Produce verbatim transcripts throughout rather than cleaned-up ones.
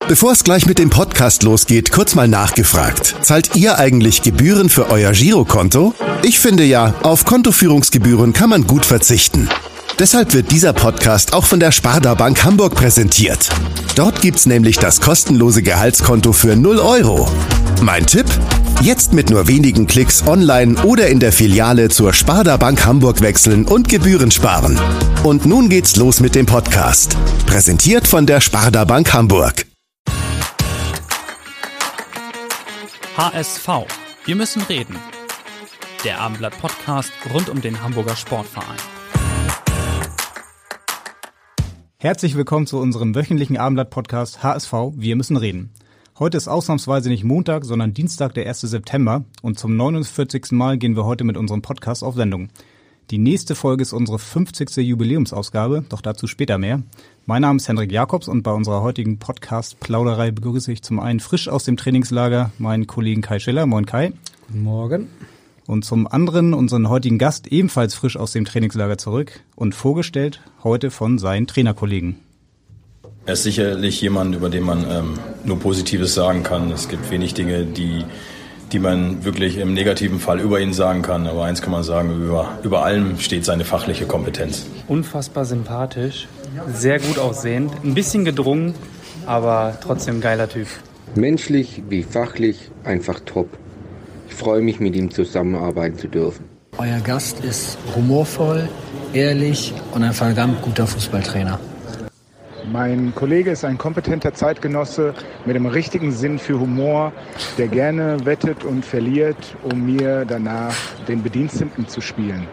Bevor es gleich mit dem Podcast losgeht, kurz mal nachgefragt. Zahlt ihr eigentlich Gebühren für euer Girokonto? Ich finde ja, auf Kontoführungsgebühren kann man gut verzichten. Deshalb wird dieser Podcast auch von der Sparda Bank Hamburg präsentiert. Dort gibt's nämlich das kostenlose Gehaltskonto für null Euro. Mein Tipp? Jetzt mit nur wenigen Klicks online oder in der Filiale zur Sparda Bank Hamburg wechseln und Gebühren sparen. Und nun geht's los mit dem Podcast. Präsentiert von der Sparda Bank Hamburg. H S V. Wir müssen reden. Der Abendblatt-Podcast rund um den Hamburger Sportverein. Herzlich willkommen zu unserem wöchentlichen Abendblatt-Podcast H S V. Wir müssen reden. Heute ist ausnahmsweise nicht Montag, sondern Dienstag, der erste September. Und zum neunundvierzigsten Mal gehen wir heute mit unserem Podcast auf Sendung. Die nächste Folge ist unsere fünfzigste Jubiläumsausgabe, doch dazu später mehr. Mein Name ist Hendrik Jakobs und bei unserer heutigen Podcast-Plauderei begrüße ich zum einen frisch aus dem Trainingslager meinen Kollegen Kai Schiller. Moin Kai. Guten Morgen. Und zum anderen unseren heutigen Gast, ebenfalls frisch aus dem Trainingslager zurück und vorgestellt heute von seinen Trainerkollegen. Er ist sicherlich jemand, über den man ähm, nur Positives sagen kann. Es gibt wenig Dinge, die die man wirklich im negativen Fall über ihn sagen kann. Aber eins kann man sagen, über, über allem steht seine fachliche Kompetenz. Unfassbar sympathisch, sehr gut aussehend, ein bisschen gedrungen, aber trotzdem geiler Typ. Menschlich wie fachlich einfach top. Ich freue mich, mit ihm zusammenarbeiten zu dürfen. Euer Gast ist humorvoll, ehrlich und ein verdammt guter Fußballtrainer. Mein Kollege ist ein kompetenter Zeitgenosse mit dem richtigen Sinn für Humor, der gerne wettet und verliert, um mir danach den Bediensteten zu spielen.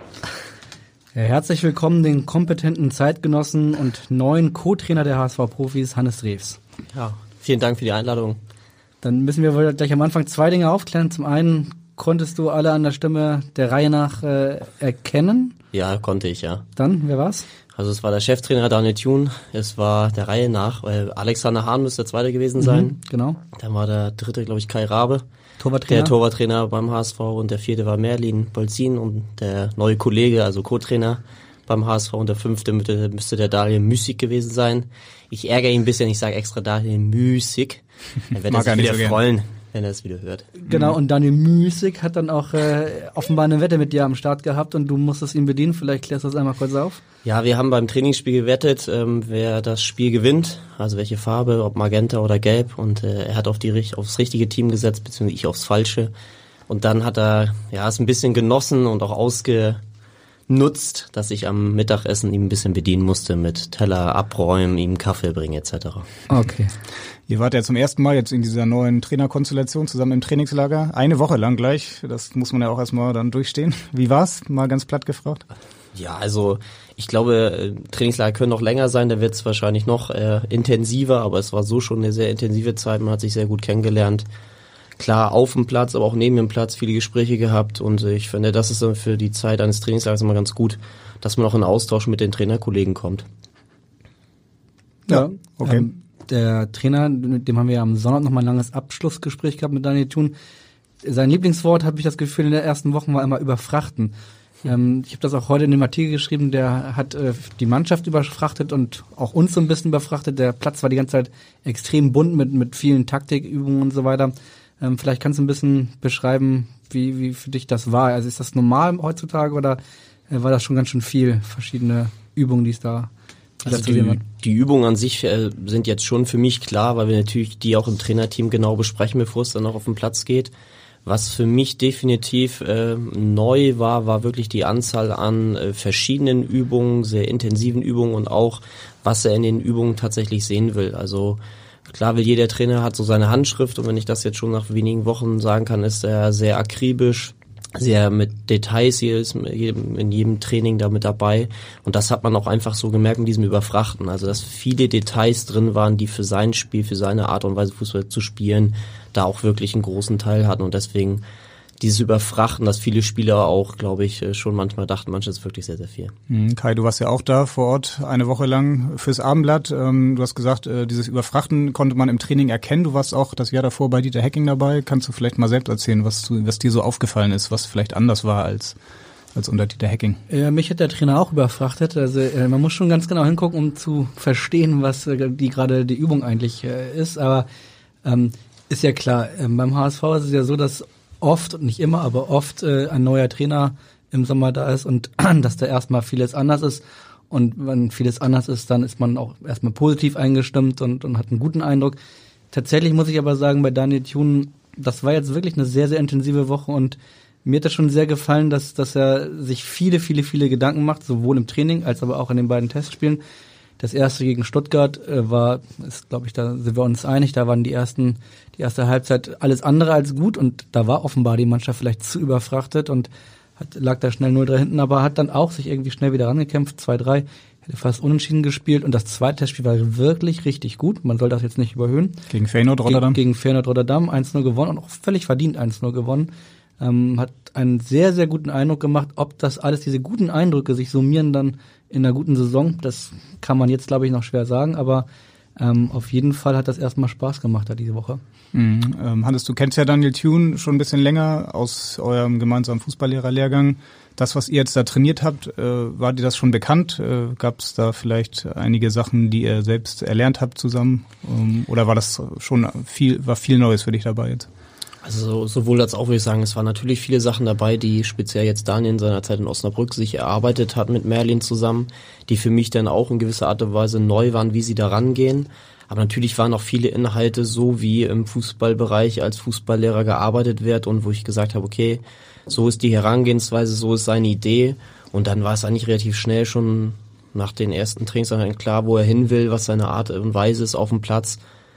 Ja, herzlich willkommen den kompetenten Zeitgenossen und neuen Co-Trainer der H S V-Profis, Hannes Drews. Ja, vielen Dank für die Einladung. Dann müssen wir wohl gleich am Anfang zwei Dinge aufklären. Zum einen, konntest du alle an der Stimme der Reihe nach äh, erkennen? Ja, konnte ich, ja. Dann, wer war's? Also es war der Cheftrainer Daniel Thun, es war der Reihe nach, weil Alexander Hahn müsste der Zweite gewesen sein. Mhm, genau. Dann war der Dritte, glaube ich, Kai Rabe, Torwarttrainer. Der Torwarttrainer beim H S V, und der Vierte war Merlin Bolzin und der neue Kollege, also Co-Trainer beim H S V, und der Fünfte müsste, müsste der Daniel Müßig gewesen sein. Ich ärgere ihn ein bisschen, ich sage extra Daniel Müßig, dann wird er sich wieder so freuen, wenn er es wieder hört. Genau, und Daniel Müßig hat dann auch äh, offenbar eine Wette mit dir am Start gehabt und du musstest ihn bedienen. Vielleicht klärst du das einmal kurz auf. Ja, wir haben beim Trainingsspiel gewettet, ähm, wer das Spiel gewinnt, also welche Farbe, ob Magenta oder Gelb, und äh, er hat auf die aufs richtige Team gesetzt, beziehungsweise ich aufs falsche. Und dann hat er ja es ein bisschen genossen und auch ausgenutzt, dass ich am Mittagessen ihm ein bisschen bedienen musste mit Teller abräumen, ihm Kaffee bringen et cetera. Okay. Ihr wart ja zum ersten Mal jetzt in dieser neuen Trainerkonstellation zusammen im Trainingslager. Eine Woche lang gleich. Das muss man ja auch erstmal dann durchstehen. Wie war's? Mal ganz platt gefragt. Ja, also ich glaube, Trainingslager können noch länger sein. Da wird es wahrscheinlich noch äh, intensiver. Aber es war so schon eine sehr intensive Zeit. Man hat sich sehr gut kennengelernt. Klar, auf dem Platz, aber auch neben dem Platz viele Gespräche gehabt. Und ich finde, das ist dann für die Zeit eines Trainingslagers immer ganz gut, dass man auch in Austausch mit den Trainerkollegen kommt. Ja, okay. Ähm, Der Trainer, mit dem haben wir ja am Sonntag nochmal ein langes Abschlussgespräch gehabt mit Daniel Thun. Sein Lieblingswort, habe ich das Gefühl, in der ersten Woche war immer überfrachten. Ähm, ich habe das auch heute in dem Artikel geschrieben, der hat äh, die Mannschaft überfrachtet und auch uns so ein bisschen überfrachtet. Der Platz war die ganze Zeit extrem bunt mit mit vielen Taktikübungen und so weiter. Ähm, vielleicht kannst du ein bisschen beschreiben, wie wie für dich das war. Also ist das normal heutzutage oder äh, war das schon ganz schön viel, verschiedene Übungen, die es da Also die, die Übungen an sich äh, sind jetzt schon für mich klar, weil wir natürlich die auch im Trainerteam genau besprechen, bevor es dann auch auf den Platz geht. Was für mich definitiv äh, neu war, war wirklich die Anzahl an äh, verschiedenen Übungen, sehr intensiven Übungen und auch, was er in den Übungen tatsächlich sehen will. Also klar will jeder Trainer hat so seine Handschrift, und wenn ich das jetzt schon nach wenigen Wochen sagen kann, ist er sehr akribisch, sehr mit Details, hier ist in jedem Training da mit dabei, und das hat man auch einfach so gemerkt in diesem Überfrachten, also dass viele Details drin waren, die für sein Spiel, für seine Art und Weise Fußball zu spielen, da auch wirklich einen großen Teil hatten, und deswegen dieses Überfrachten, dass viele Spieler auch, glaube ich, schon manchmal dachten, manches ist wirklich sehr, sehr viel. Mhm, Kai, du warst ja auch da vor Ort eine Woche lang fürs Abendblatt. Ähm, du hast gesagt, äh, dieses Überfrachten konnte man im Training erkennen. Du warst auch das Jahr davor bei Dieter Hecking dabei. Kannst du vielleicht mal selbst erzählen, was, du, was dir so aufgefallen ist, was vielleicht anders war als als unter Dieter Hecking. Ja, mich hat der Trainer auch überfrachtet. Also äh, man muss schon ganz genau hingucken, um zu verstehen, was äh, die gerade die Übung eigentlich äh, ist. Aber ähm, ist ja klar, äh, beim H S V ist es ja so, dass oft, und nicht immer, aber oft äh, ein neuer Trainer im Sommer da ist und dass da erstmal vieles anders ist. Und wenn vieles anders ist, dann ist man auch erstmal positiv eingestimmt und, und hat einen guten Eindruck. Tatsächlich muss ich aber sagen, bei Daniel Thune, das war jetzt wirklich eine sehr, sehr intensive Woche und mir hat das schon sehr gefallen, dass, dass er sich viele, viele, viele Gedanken macht, sowohl im Training als aber auch in den beiden Testspielen. Das erste gegen Stuttgart äh, war, ist, glaube ich, da sind wir uns einig, da waren die ersten, die erste Halbzeit alles andere als gut und da war offenbar die Mannschaft vielleicht zu überfrachtet und hat, lag da schnell null drei hinten, aber hat dann auch sich irgendwie schnell wieder rangekämpft, zwei drei, hätte fast unentschieden gespielt und das zweite Testspiel war wirklich richtig gut, man soll das jetzt nicht überhöhen. Gegen Feyenoord Rotterdam? Gegen, gegen Feyenoord Rotterdam, eins null gewonnen und auch völlig verdient eins null gewonnen. Ähm, hat einen sehr, sehr guten Eindruck gemacht. Ob das alles, diese guten Eindrücke sich summieren dann in einer guten Saison, das kann man jetzt, glaube ich, noch schwer sagen, aber ähm, auf jeden Fall hat das erstmal Spaß gemacht da diese Woche. Mhm. Ähm, Hannes, du kennst ja Daniel Thune schon ein bisschen länger aus eurem gemeinsamen Fußballlehrerlehrgang. Das, was ihr jetzt da trainiert habt, äh, war dir das schon bekannt? Äh, Gab es da vielleicht einige Sachen, die ihr selbst erlernt habt zusammen? Ähm, oder war das schon viel, war viel Neues für dich dabei jetzt? Also sowohl als auch, würde ich sagen, es waren natürlich viele Sachen dabei, die speziell jetzt Daniel in seiner Zeit in Osnabrück sich erarbeitet hat mit Merlin zusammen, die für mich dann auch in gewisser Art und Weise neu waren, wie sie da rangehen. Aber natürlich waren auch viele Inhalte so, wie im Fußballbereich als Fußballlehrer gearbeitet wird und wo ich gesagt habe, okay, so ist die Herangehensweise, so ist seine Idee. Und dann war es eigentlich relativ schnell schon nach den ersten Trainings klar, wo er hin will, was seine Art und Weise ist auf dem Platz.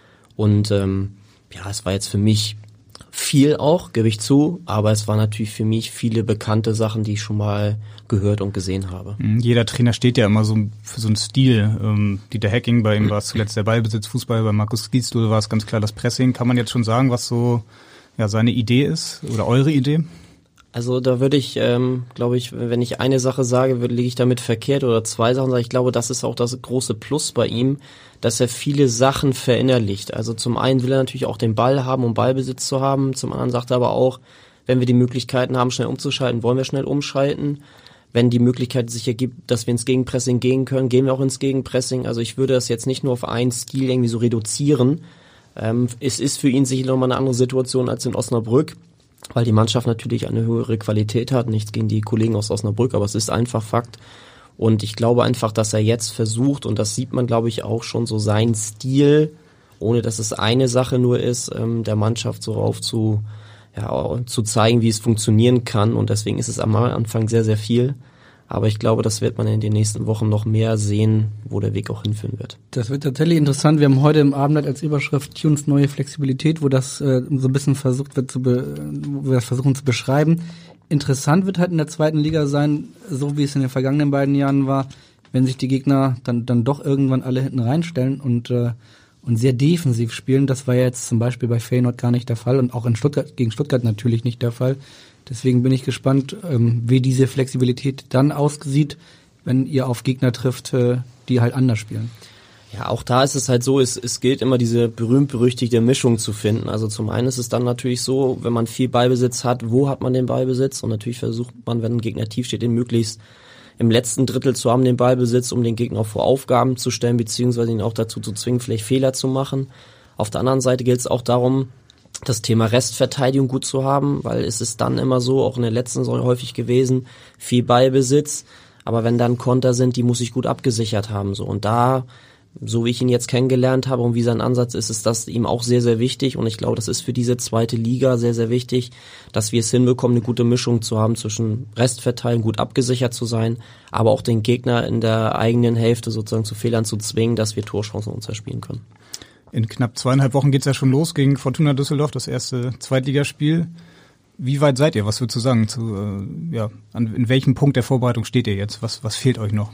Und ähm, ja, es war jetzt für mich viel auch, gebe ich zu, aber es waren natürlich für mich viele bekannte Sachen, die ich schon mal gehört und gesehen habe. Jeder Trainer steht ja immer so für so einen Stil. Ähm, Dieter Hecking, bei ihm war es zuletzt der Ballbesitzfußball, bei Markus Gisdol war es ganz klar das Pressing. Kann man jetzt schon sagen, was so ja seine Idee ist oder eure Idee? Also da würde ich, ähm, glaube ich, wenn ich eine Sache sage, würde, liege ich damit verkehrt oder zwei Sachen sage. Ich glaube, das ist auch das große Plus bei ihm, dass er viele Sachen verinnerlicht. Also zum einen will er natürlich auch den Ball haben, um Ballbesitz zu haben. Zum anderen sagt er aber auch, wenn wir die Möglichkeiten haben, schnell umzuschalten, wollen wir schnell umschalten. Wenn die Möglichkeit sich ergibt, dass wir ins Gegenpressing gehen können, gehen wir auch ins Gegenpressing. Also ich würde das jetzt nicht nur auf einen Stil irgendwie so reduzieren. Ähm, es ist für ihn sicher nochmal eine andere Situation als in Osnabrück, weil die Mannschaft natürlich eine höhere Qualität hat. Nichts gegen die Kollegen aus Osnabrück, aber es ist einfach Fakt. Und ich glaube einfach, dass er jetzt versucht, und das sieht man, glaube ich, auch schon so seinen Stil, ohne dass es eine Sache nur ist, ähm, der Mannschaft so auf zu, ja, zu zeigen, wie es funktionieren kann. Und deswegen ist es am Anfang sehr, sehr viel. Aber ich glaube, das wird man in den nächsten Wochen noch mehr sehen, wo der Weg auch hinführen wird. Das wird tatsächlich interessant. Wir haben heute im Abendblatt als Überschrift Thunes neue Flexibilität, wo das äh, so ein bisschen versucht wird, zu be- wo wir das versuchen zu beschreiben. Interessant wird halt in der zweiten Liga sein, so wie es in den vergangenen beiden Jahren war, wenn sich die Gegner dann dann doch irgendwann alle hinten reinstellen und äh, und sehr defensiv spielen. Das war ja jetzt zum Beispiel bei Feyenoord gar nicht der Fall und auch in Stuttgart gegen Stuttgart natürlich nicht der Fall. Deswegen bin ich gespannt, ähm, wie diese Flexibilität dann aussieht, wenn ihr auf Gegner trifft, äh, die halt anders spielen. Ja, auch da ist es halt so, es, es gilt immer diese berühmt-berüchtigte Mischung zu finden. Also zum einen ist es dann natürlich so, wenn man viel Ballbesitz hat, wo hat man den Ballbesitz? Und natürlich versucht man, wenn ein Gegner tief steht, den möglichst im letzten Drittel zu haben, den Ballbesitz, um den Gegner auch vor Aufgaben zu stellen, beziehungsweise ihn auch dazu zu zwingen, vielleicht Fehler zu machen. Auf der anderen Seite gilt es auch darum, das Thema Restverteidigung gut zu haben, weil es ist dann immer so, auch in der letzten Saison häufig gewesen, viel Ballbesitz, aber wenn dann Konter sind, die muss ich gut abgesichert haben. So. Und da, so wie ich ihn jetzt kennengelernt habe und wie sein Ansatz ist, ist das ihm auch sehr, sehr wichtig und ich glaube, das ist für diese zweite Liga sehr, sehr wichtig, dass wir es hinbekommen, eine gute Mischung zu haben zwischen Restverteidigung, gut abgesichert zu sein, aber auch den Gegner in der eigenen Hälfte sozusagen zu Fehlern zu zwingen, dass wir Torchancen uns erspielen können. In knapp zweieinhalb Wochen geht's ja schon los gegen Fortuna Düsseldorf, das erste Zweitligaspiel. Wie weit seid ihr? Was würdest du sagen? Zu, äh, ja, an, in welchem Punkt der Vorbereitung steht ihr jetzt? Was, was fehlt euch noch?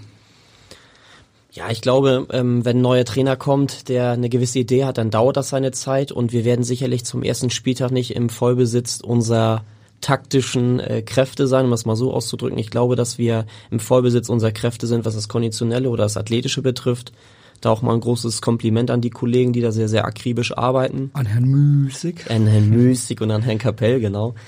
Ja, ich glaube, ähm, wenn ein neuer Trainer kommt, der eine gewisse Idee hat, dann dauert das seine Zeit und wir werden sicherlich zum ersten Spieltag nicht im Vollbesitz unserer taktischen äh, Kräfte sein, um es mal so auszudrücken. Ich glaube, dass wir im Vollbesitz unserer Kräfte sind, was das Konditionelle oder das Athletische betrifft. Da auch mal ein großes Kompliment an die Kollegen, die da sehr, sehr akribisch arbeiten. An Herrn Müßig. An Herrn Müßig und an Herrn Kapell, genau.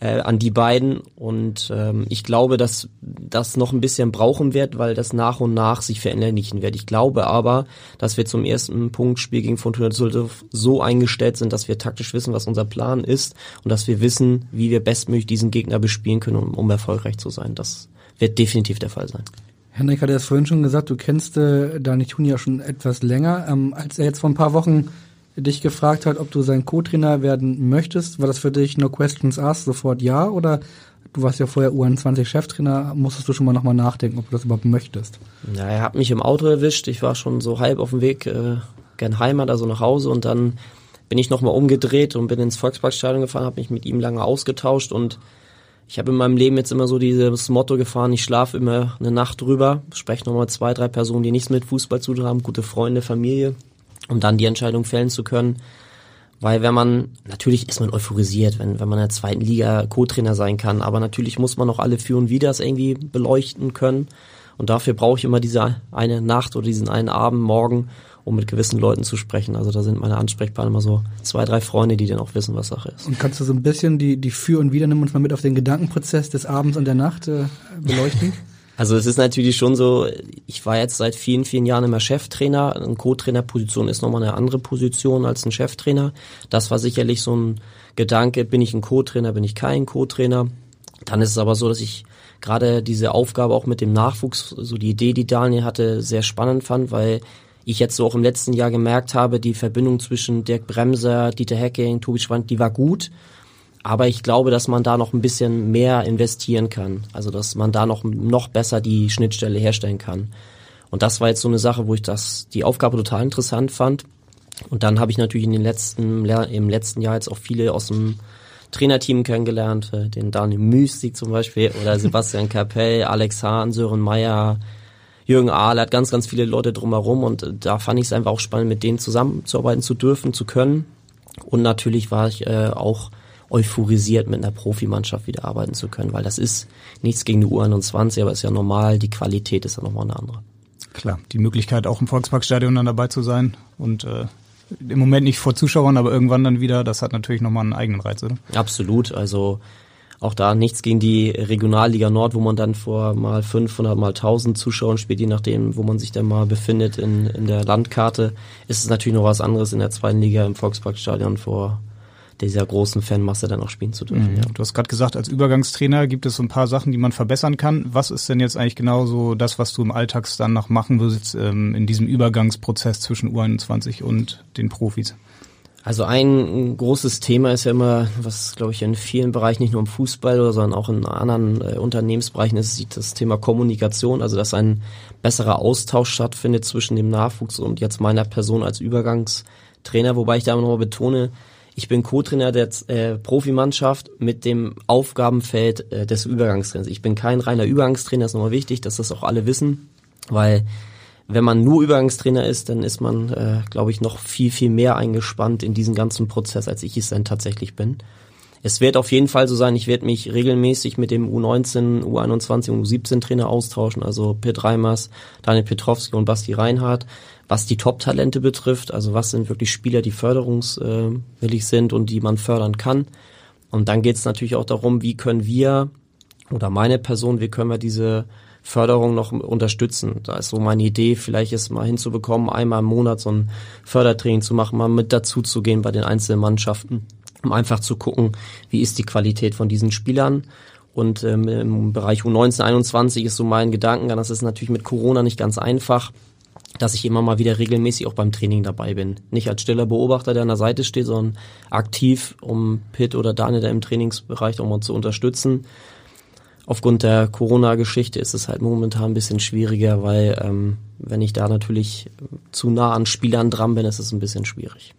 äh, an die beiden. Und ähm, ich glaube, dass das noch ein bisschen brauchen wird, weil das nach und nach sich verinnerlichen wird. Ich glaube aber, dass wir zum ersten Punktspiel gegen Fortuna Düsseldorf so eingestellt sind, dass wir taktisch wissen, was unser Plan ist und dass wir wissen, wie wir bestmöglich diesen Gegner bespielen können, um, um erfolgreich zu sein. Das wird definitiv der Fall sein. Henrik hat es vorhin schon gesagt, du kennst äh, Daniel Thun ja schon etwas länger. Ähm, als er jetzt vor ein paar Wochen dich gefragt hat, ob du sein Co-Trainer werden möchtest, war das für dich no questions asked, sofort ja? Oder du warst ja vorher U einundzwanzig-Cheftrainer, musstest du schon mal nochmal nachdenken, ob du das überhaupt möchtest? Ja, er hat mich im Auto erwischt. Ich war schon so halb auf dem Weg äh, gen Heimat, also nach Hause. Und dann bin ich nochmal umgedreht und bin ins Volksparkstadion gefahren, habe mich mit ihm lange ausgetauscht. Und ich habe in meinem Leben jetzt immer so dieses Motto gefahren, ich schlafe immer eine Nacht drüber, spreche nochmal zwei, drei Personen, die nichts mit Fußball zu tun haben, gute Freunde, Familie, um dann die Entscheidung fällen zu können. Weil wenn man, natürlich ist man euphorisiert, wenn, wenn man in der zweiten Liga Co-Trainer sein kann, aber natürlich muss man auch alle Für und Widers irgendwie beleuchten können. Und dafür brauche ich immer diese eine Nacht oder diesen einen Abend, morgen, um mit gewissen Leuten zu sprechen. Also da sind meine Ansprechpartner immer so zwei, drei Freunde, die dann auch wissen, was Sache ist. Und kannst du so ein bisschen die, die Für und Wider, nimm uns mal mit auf den Gedankenprozess des Abends und der Nacht äh, beleuchten? Also es ist natürlich schon so, ich war jetzt seit vielen, vielen Jahren immer Cheftrainer. Eine Co-Trainer-Position ist nochmal eine andere Position als ein Cheftrainer. Das war sicherlich so ein Gedanke, bin ich ein Co-Trainer, bin ich kein Co-Trainer. Dann ist es aber so, dass ich gerade diese Aufgabe auch mit dem Nachwuchs, so die Idee, die Daniel hatte, sehr spannend fand, weil ich jetzt so auch im letzten Jahr gemerkt habe, die Verbindung zwischen Dirk Bremser, Dieter Hecking, Tobi Schwand, die war gut. Aber ich glaube, dass man da noch ein bisschen mehr investieren kann. Also, dass man da noch, noch besser die Schnittstelle herstellen kann. Und das war jetzt so eine Sache, wo ich das, die Aufgabe total interessant fand. Und dann habe ich natürlich in den letzten, im letzten Jahr jetzt auch viele aus dem Trainerteam kennengelernt, den Daniel Müstig zum Beispiel, oder Sebastian Kapell, Alex Hahn, Sören Meyer, Jürgen Ahl, hat ganz, ganz viele Leute drumherum und da fand ich es einfach auch spannend, mit denen zusammenzuarbeiten zu dürfen, zu können. Und natürlich war ich äh, auch euphorisiert, mit einer Profimannschaft wieder arbeiten zu können, weil das ist nichts gegen die U einundzwanzig, aber ist ja normal, die Qualität ist ja nochmal eine andere. Klar, die Möglichkeit auch im Volksparkstadion dann dabei zu sein und äh, im Moment nicht vor Zuschauern, aber irgendwann dann wieder, das hat natürlich nochmal einen eigenen Reiz, oder? Absolut, also auch da nichts gegen die Regionalliga Nord, wo man dann vor mal fünfhundert, mal tausend Zuschauern spielt, je nachdem, wo man sich dann mal befindet in, in der Landkarte, ist es natürlich noch was anderes in der zweiten Liga im Volksparkstadion vor dieser großen Fanmasse dann auch spielen zu dürfen. Mhm. Ja. Du hast gerade gesagt, als Übergangstrainer gibt es so ein paar Sachen, die man verbessern kann. Was ist denn jetzt eigentlich genau so das, was du im Alltag dann noch machen würdest ähm, in diesem Übergangsprozess zwischen U einundzwanzig und den Profis? Also ein großes Thema ist ja immer, was glaube ich in vielen Bereichen, nicht nur im Fußball, sondern auch in anderen äh, Unternehmensbereichen ist, das Thema Kommunikation, also dass ein besserer Austausch stattfindet zwischen dem Nachwuchs und jetzt meiner Person als Übergangstrainer, wobei ich da nochmal betone, ich bin Co-Trainer der äh, Profimannschaft mit dem Aufgabenfeld äh, des Übergangstrainers. Ich bin kein reiner Übergangstrainer, das ist nochmal wichtig, dass das auch alle wissen, weil wenn man nur Übergangstrainer ist, dann ist man, äh, glaube ich, noch viel, viel mehr eingespannt in diesen ganzen Prozess, als ich es dann tatsächlich bin. Es wird auf jeden Fall so sein, ich werde mich regelmäßig mit dem U neunzehn, U einundzwanzig und U siebzehn Trainer austauschen, also Pitt Reimers, Daniel Pietrowski und Basti Reinhardt, was die Top-Talente betrifft, also was sind wirklich Spieler, die förderungswillig sind und die man fördern kann. Und dann geht es natürlich auch darum, wie können wir, oder meine Person, wie können wir diese Förderung noch unterstützen. Da ist so meine Idee, vielleicht es mal hinzubekommen, einmal im Monat so ein Fördertraining zu machen, mal mit dazu zu gehen bei den einzelnen Mannschaften, um einfach zu gucken, wie ist die Qualität von diesen Spielern. Und ähm, im Bereich U neunzehn, einundzwanzig ist so mein Gedankengang, das ist natürlich mit Corona nicht ganz einfach, dass ich immer mal wieder regelmäßig auch beim Training dabei bin. Nicht als stiller Beobachter, der an der Seite steht, sondern aktiv, um Pitt oder Daniel da im Trainingsbereich auch mal zu unterstützen. Aufgrund der Corona-Geschichte ist es halt momentan ein bisschen schwieriger, weil ähm, wenn ich da natürlich zu nah an Spielern dran bin, ist es ein bisschen schwierig.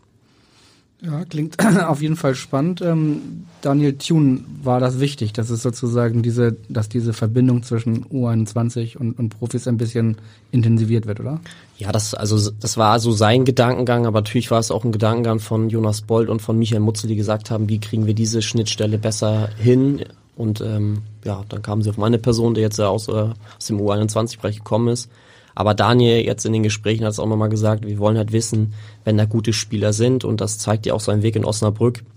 Ja, klingt auf jeden Fall spannend. Ähm, Daniel Thun, war das wichtig, dass es sozusagen diese, dass diese Verbindung zwischen U einundzwanzig und, und Profis ein bisschen intensiviert wird, oder? Ja, das also das war so sein Gedankengang, aber natürlich war es auch ein Gedankengang von Jonas Bold und von Michael Mutzel, die gesagt haben, wie kriegen wir diese Schnittstelle besser hin? Und ähm, ja, dann kamen sie auf meine Person, der jetzt aus, äh, aus dem U einundzwanzig-Bereich gekommen ist. Aber Daniel jetzt in den Gesprächen hat es auch nochmal gesagt, wir wollen halt wissen, wenn da gute Spieler sind, und das zeigt ja auch sein Weg in Osnabrück,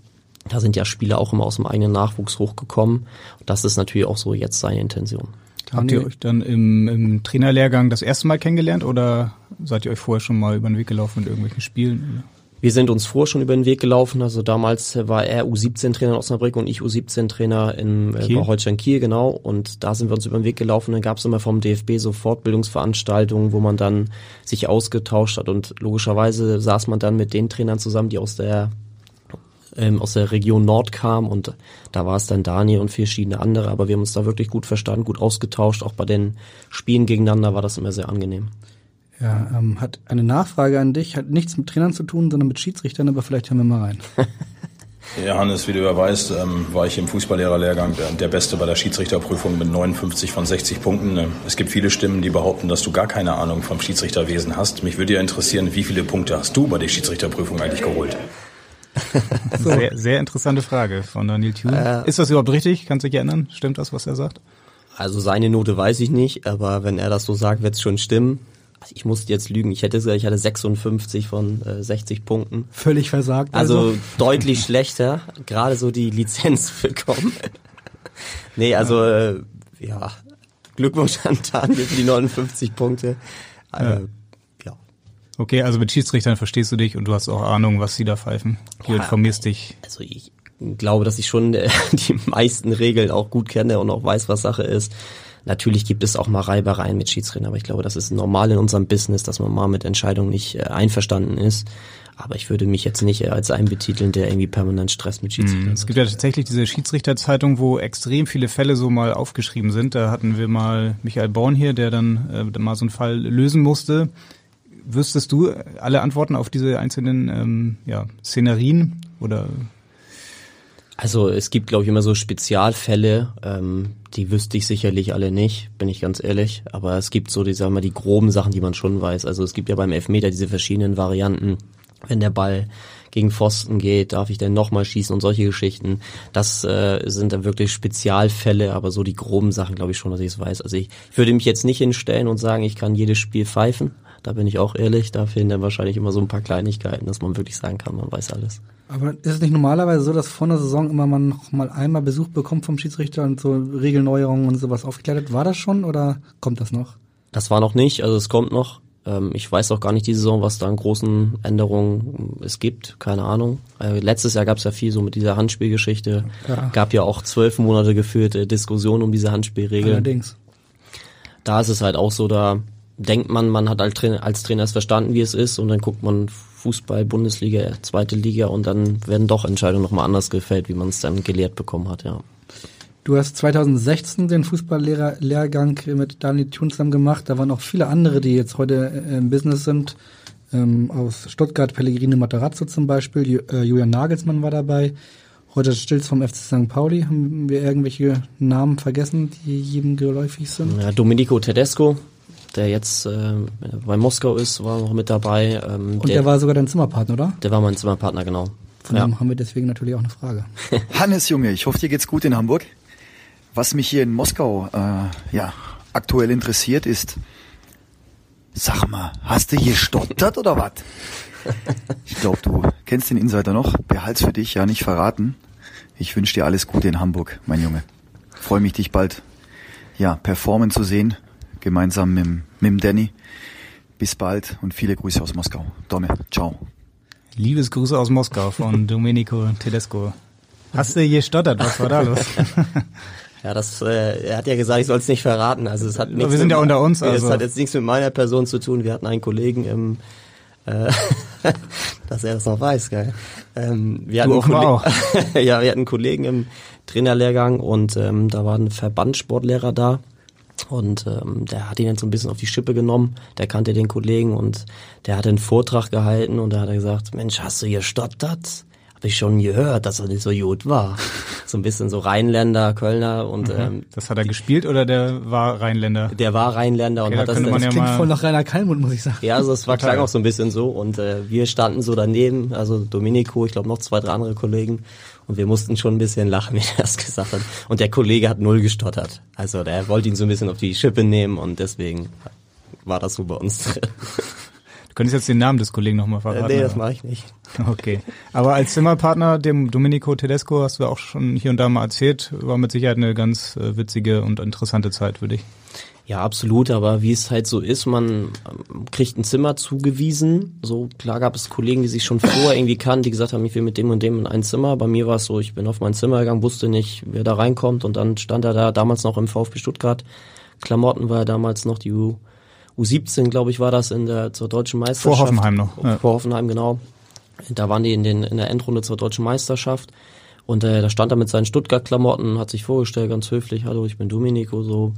Da sind ja Spieler auch immer aus dem eigenen Nachwuchs hochgekommen. Und das ist natürlich auch so jetzt seine Intention. Habt ihr euch dann im, im Trainerlehrgang das erste Mal kennengelernt oder seid ihr euch vorher schon mal über den Weg gelaufen in irgendwelchen Spielen? Wir sind uns vorher schon über den Weg gelaufen. Also damals war er U siebzehn Trainer in Osnabrück und ich U siebzehn Trainer in äh, bei Holstein Kiel, genau. Und da sind wir uns über den Weg gelaufen. Dann gab es immer vom D F B so Fortbildungsveranstaltungen, wo man dann sich ausgetauscht hat. Und logischerweise saß man dann mit den Trainern zusammen, die aus der ähm, aus der Region Nord kamen. Und da war es dann Daniel und verschiedene andere. Aber wir haben uns da wirklich gut verstanden, gut ausgetauscht. Auch bei den Spielen gegeneinander war das immer sehr angenehm. Ja, ähm, hat eine Nachfrage an dich, hat nichts mit Trainern zu tun, sondern mit Schiedsrichtern, aber vielleicht hören wir mal rein. Ja, Hannes, wie du ja weißt, ähm, war ich im Fußballlehrer-Lehrgang der, der Beste bei der Schiedsrichterprüfung mit neunundfünfzig von sechzig Punkten. Es gibt viele Stimmen, die behaupten, dass du gar keine Ahnung vom Schiedsrichterwesen hast. Mich würde ja interessieren, wie viele Punkte hast du bei der Schiedsrichterprüfung eigentlich geholt? So. Sehr, sehr interessante Frage von Daniel Thune. Äh, Ist das überhaupt richtig? Kannst du dich erinnern? Stimmt das, was er sagt? Also seine Note weiß ich nicht, aber wenn er das so sagt, wird es schon stimmen. Also ich musste jetzt lügen, ich hätte gesagt, ich hatte sechsundfünfzig von äh, sechzig Punkten. Völlig versagt. Also, also. deutlich schlechter, gerade so die Lizenz bekommen. Nee, also äh, ja, Glückwunsch an Daniel für die neunundfünfzig Punkte. Äh, ja. ja. Okay, also mit Schiedsrichtern verstehst du dich und du hast auch Ahnung, was sie da pfeifen. Du ja, informierst dich. Also ich glaube, dass ich schon äh, die meisten Regeln auch gut kenne und auch weiß, was Sache ist. Natürlich gibt es auch mal Reibereien mit Schiedsrichtern, aber ich glaube, das ist normal in unserem Business, dass man mal mit Entscheidungen nicht äh, einverstanden ist. Aber ich würde mich jetzt nicht als einen betiteln, der irgendwie permanent Stress mit Schiedsrichtern hat. Es gibt ja tatsächlich diese Schiedsrichterzeitung, wo extrem viele Fälle so mal aufgeschrieben sind. Da hatten wir mal Michael Born hier, der dann äh, mal so einen Fall lösen musste. Wüsstest du alle Antworten auf diese einzelnen ähm, ja, Szenerien oder? Also es gibt, glaube ich, immer so Spezialfälle, ähm, die wüsste ich sicherlich alle nicht, bin ich ganz ehrlich. Aber es gibt so die, sagen wir mal, die groben Sachen, die man schon weiß. Also es gibt ja beim Elfmeter diese verschiedenen Varianten. Wenn der Ball gegen Pfosten geht, darf ich denn nochmal schießen und solche Geschichten. Das äh, sind dann wirklich Spezialfälle, aber so die groben Sachen glaube ich schon, dass ich es weiß. Also ich, ich würde mich jetzt nicht hinstellen und sagen, ich kann jedes Spiel pfeifen. Da bin ich auch ehrlich, da fehlen dann wahrscheinlich immer so ein paar Kleinigkeiten, dass man wirklich sagen kann, man weiß alles. Aber ist es nicht normalerweise so, dass vor einer Saison immer man noch mal einmal Besuch bekommt vom Schiedsrichter und so Regelneuerungen und sowas aufgeklärt hat? War das schon oder kommt das noch? Das war noch nicht, also es kommt noch. Ich weiß auch gar nicht die Saison, was da an großen Änderungen es gibt, keine Ahnung. Letztes Jahr gab es ja viel so mit dieser Handspielgeschichte. Ja. Gab ja auch zwölf Monate geführte Diskussionen um diese Handspielregel. Allerdings. Da ist es halt auch so, da denkt man, man hat als Trainer, als Trainer es verstanden, wie es ist, und dann guckt man Fußball, Bundesliga, zweite Liga und dann werden doch Entscheidungen nochmal anders gefällt, wie man es dann gelehrt bekommen hat, ja. Du hast zweitausendsechzehn den Fußballlehrer-Lehrgang mit Daniel Thune zusammen gemacht. Da waren auch viele andere, die jetzt heute im Business sind. Ähm, aus Stuttgart, Pellegrino Matarazzo zum Beispiel, Ju- äh, Julian Nagelsmann war dabei. Roger Stilz vom F C Sankt Pauli. Haben wir irgendwelche Namen vergessen, die jedem geläufig sind? Ja, Domenico Tedesco, der jetzt äh, bei Moskau ist, war noch mit dabei. Ähm, Und der, der war sogar dein Zimmerpartner, oder? Der war mein Zimmerpartner, genau. Von ja. dem haben wir deswegen natürlich auch eine Frage. Hannes Junge, ich hoffe, dir geht's gut in Hamburg. Was mich hier in Moskau äh, ja aktuell interessiert ist, sag mal, hast du gestottert oder was? Ich glaube, du kennst den Insider noch. Behalt's für dich, ja nicht verraten. Ich wünsche dir alles Gute in Hamburg, mein Junge. Freue mich, dich bald ja performen zu sehen, gemeinsam mit, mit dem Danny. Bis bald und viele Grüße aus Moskau. Domme, ciao. Liebesgrüße aus Moskau von Domenico Tedesco. Hast du gestottert? Was war da los? Ja, das, äh, er hat ja gesagt, ich soll es nicht verraten. Also es hat nichts. Wir sind mit, ja unter uns. Also. Es hat jetzt nichts mit meiner Person zu tun. Wir hatten einen Kollegen im, äh, dass er das noch weiß, geil. Ähm, wir hatten du Kolle- auch. Ja, wir hatten einen Kollegen im Trainerlehrgang und ähm, da war ein Verbandssportlehrer da und ähm, der hat ihn dann so ein bisschen auf die Schippe genommen. Der kannte den Kollegen und der hat einen Vortrag gehalten und da hat er gesagt, Mensch, hast du gestottert? Habe ich schon gehört, dass er nicht so gut war. So ein bisschen so Rheinländer, Kölner und mhm. ähm, das hat er gespielt oder der war Rheinländer? Der war Rheinländer okay, und hat da das, das ja klingt voll nach Rainer Kallmund, muss ich sagen. Ja, also es war klang auch so ein bisschen so und äh, wir standen so daneben, also Domenico, ich glaube noch zwei, drei andere Kollegen und wir mussten schon ein bisschen lachen, wie er das gesagt hat. Und der Kollege hat null gestottert. Also der wollte ihn so ein bisschen auf die Schippe nehmen und deswegen war das so bei uns drin. Du Könntest du jetzt den Namen des Kollegen nochmal verraten? Äh, nee, das mache ich nicht. Okay. Aber als Zimmerpartner, dem Domenico Tedesco, hast du auch schon hier und da mal erzählt, war mit Sicherheit eine ganz äh, witzige und interessante Zeit für dich. Ja, absolut, aber wie es halt so ist, man kriegt ein Zimmer zugewiesen. So, klar gab es Kollegen, die sich schon vorher irgendwie kannten, die gesagt haben, ich will mit dem und dem in ein Zimmer. Bei mir war es so, ich bin auf mein Zimmer gegangen, wusste nicht, wer da reinkommt und dann stand er da, damals noch im VfB Stuttgart. Klamotten war ja damals noch die U, U siebzehn, glaube ich, war das in der zur deutschen Meisterschaft. Vor Hoffenheim noch. Ja. Vor Hoffenheim, genau. Da waren die in den in der Endrunde zur deutschen Meisterschaft und äh, da stand er mit seinen Stuttgart-Klamotten, hat sich vorgestellt, ganz höflich, hallo, ich bin Domenico, so.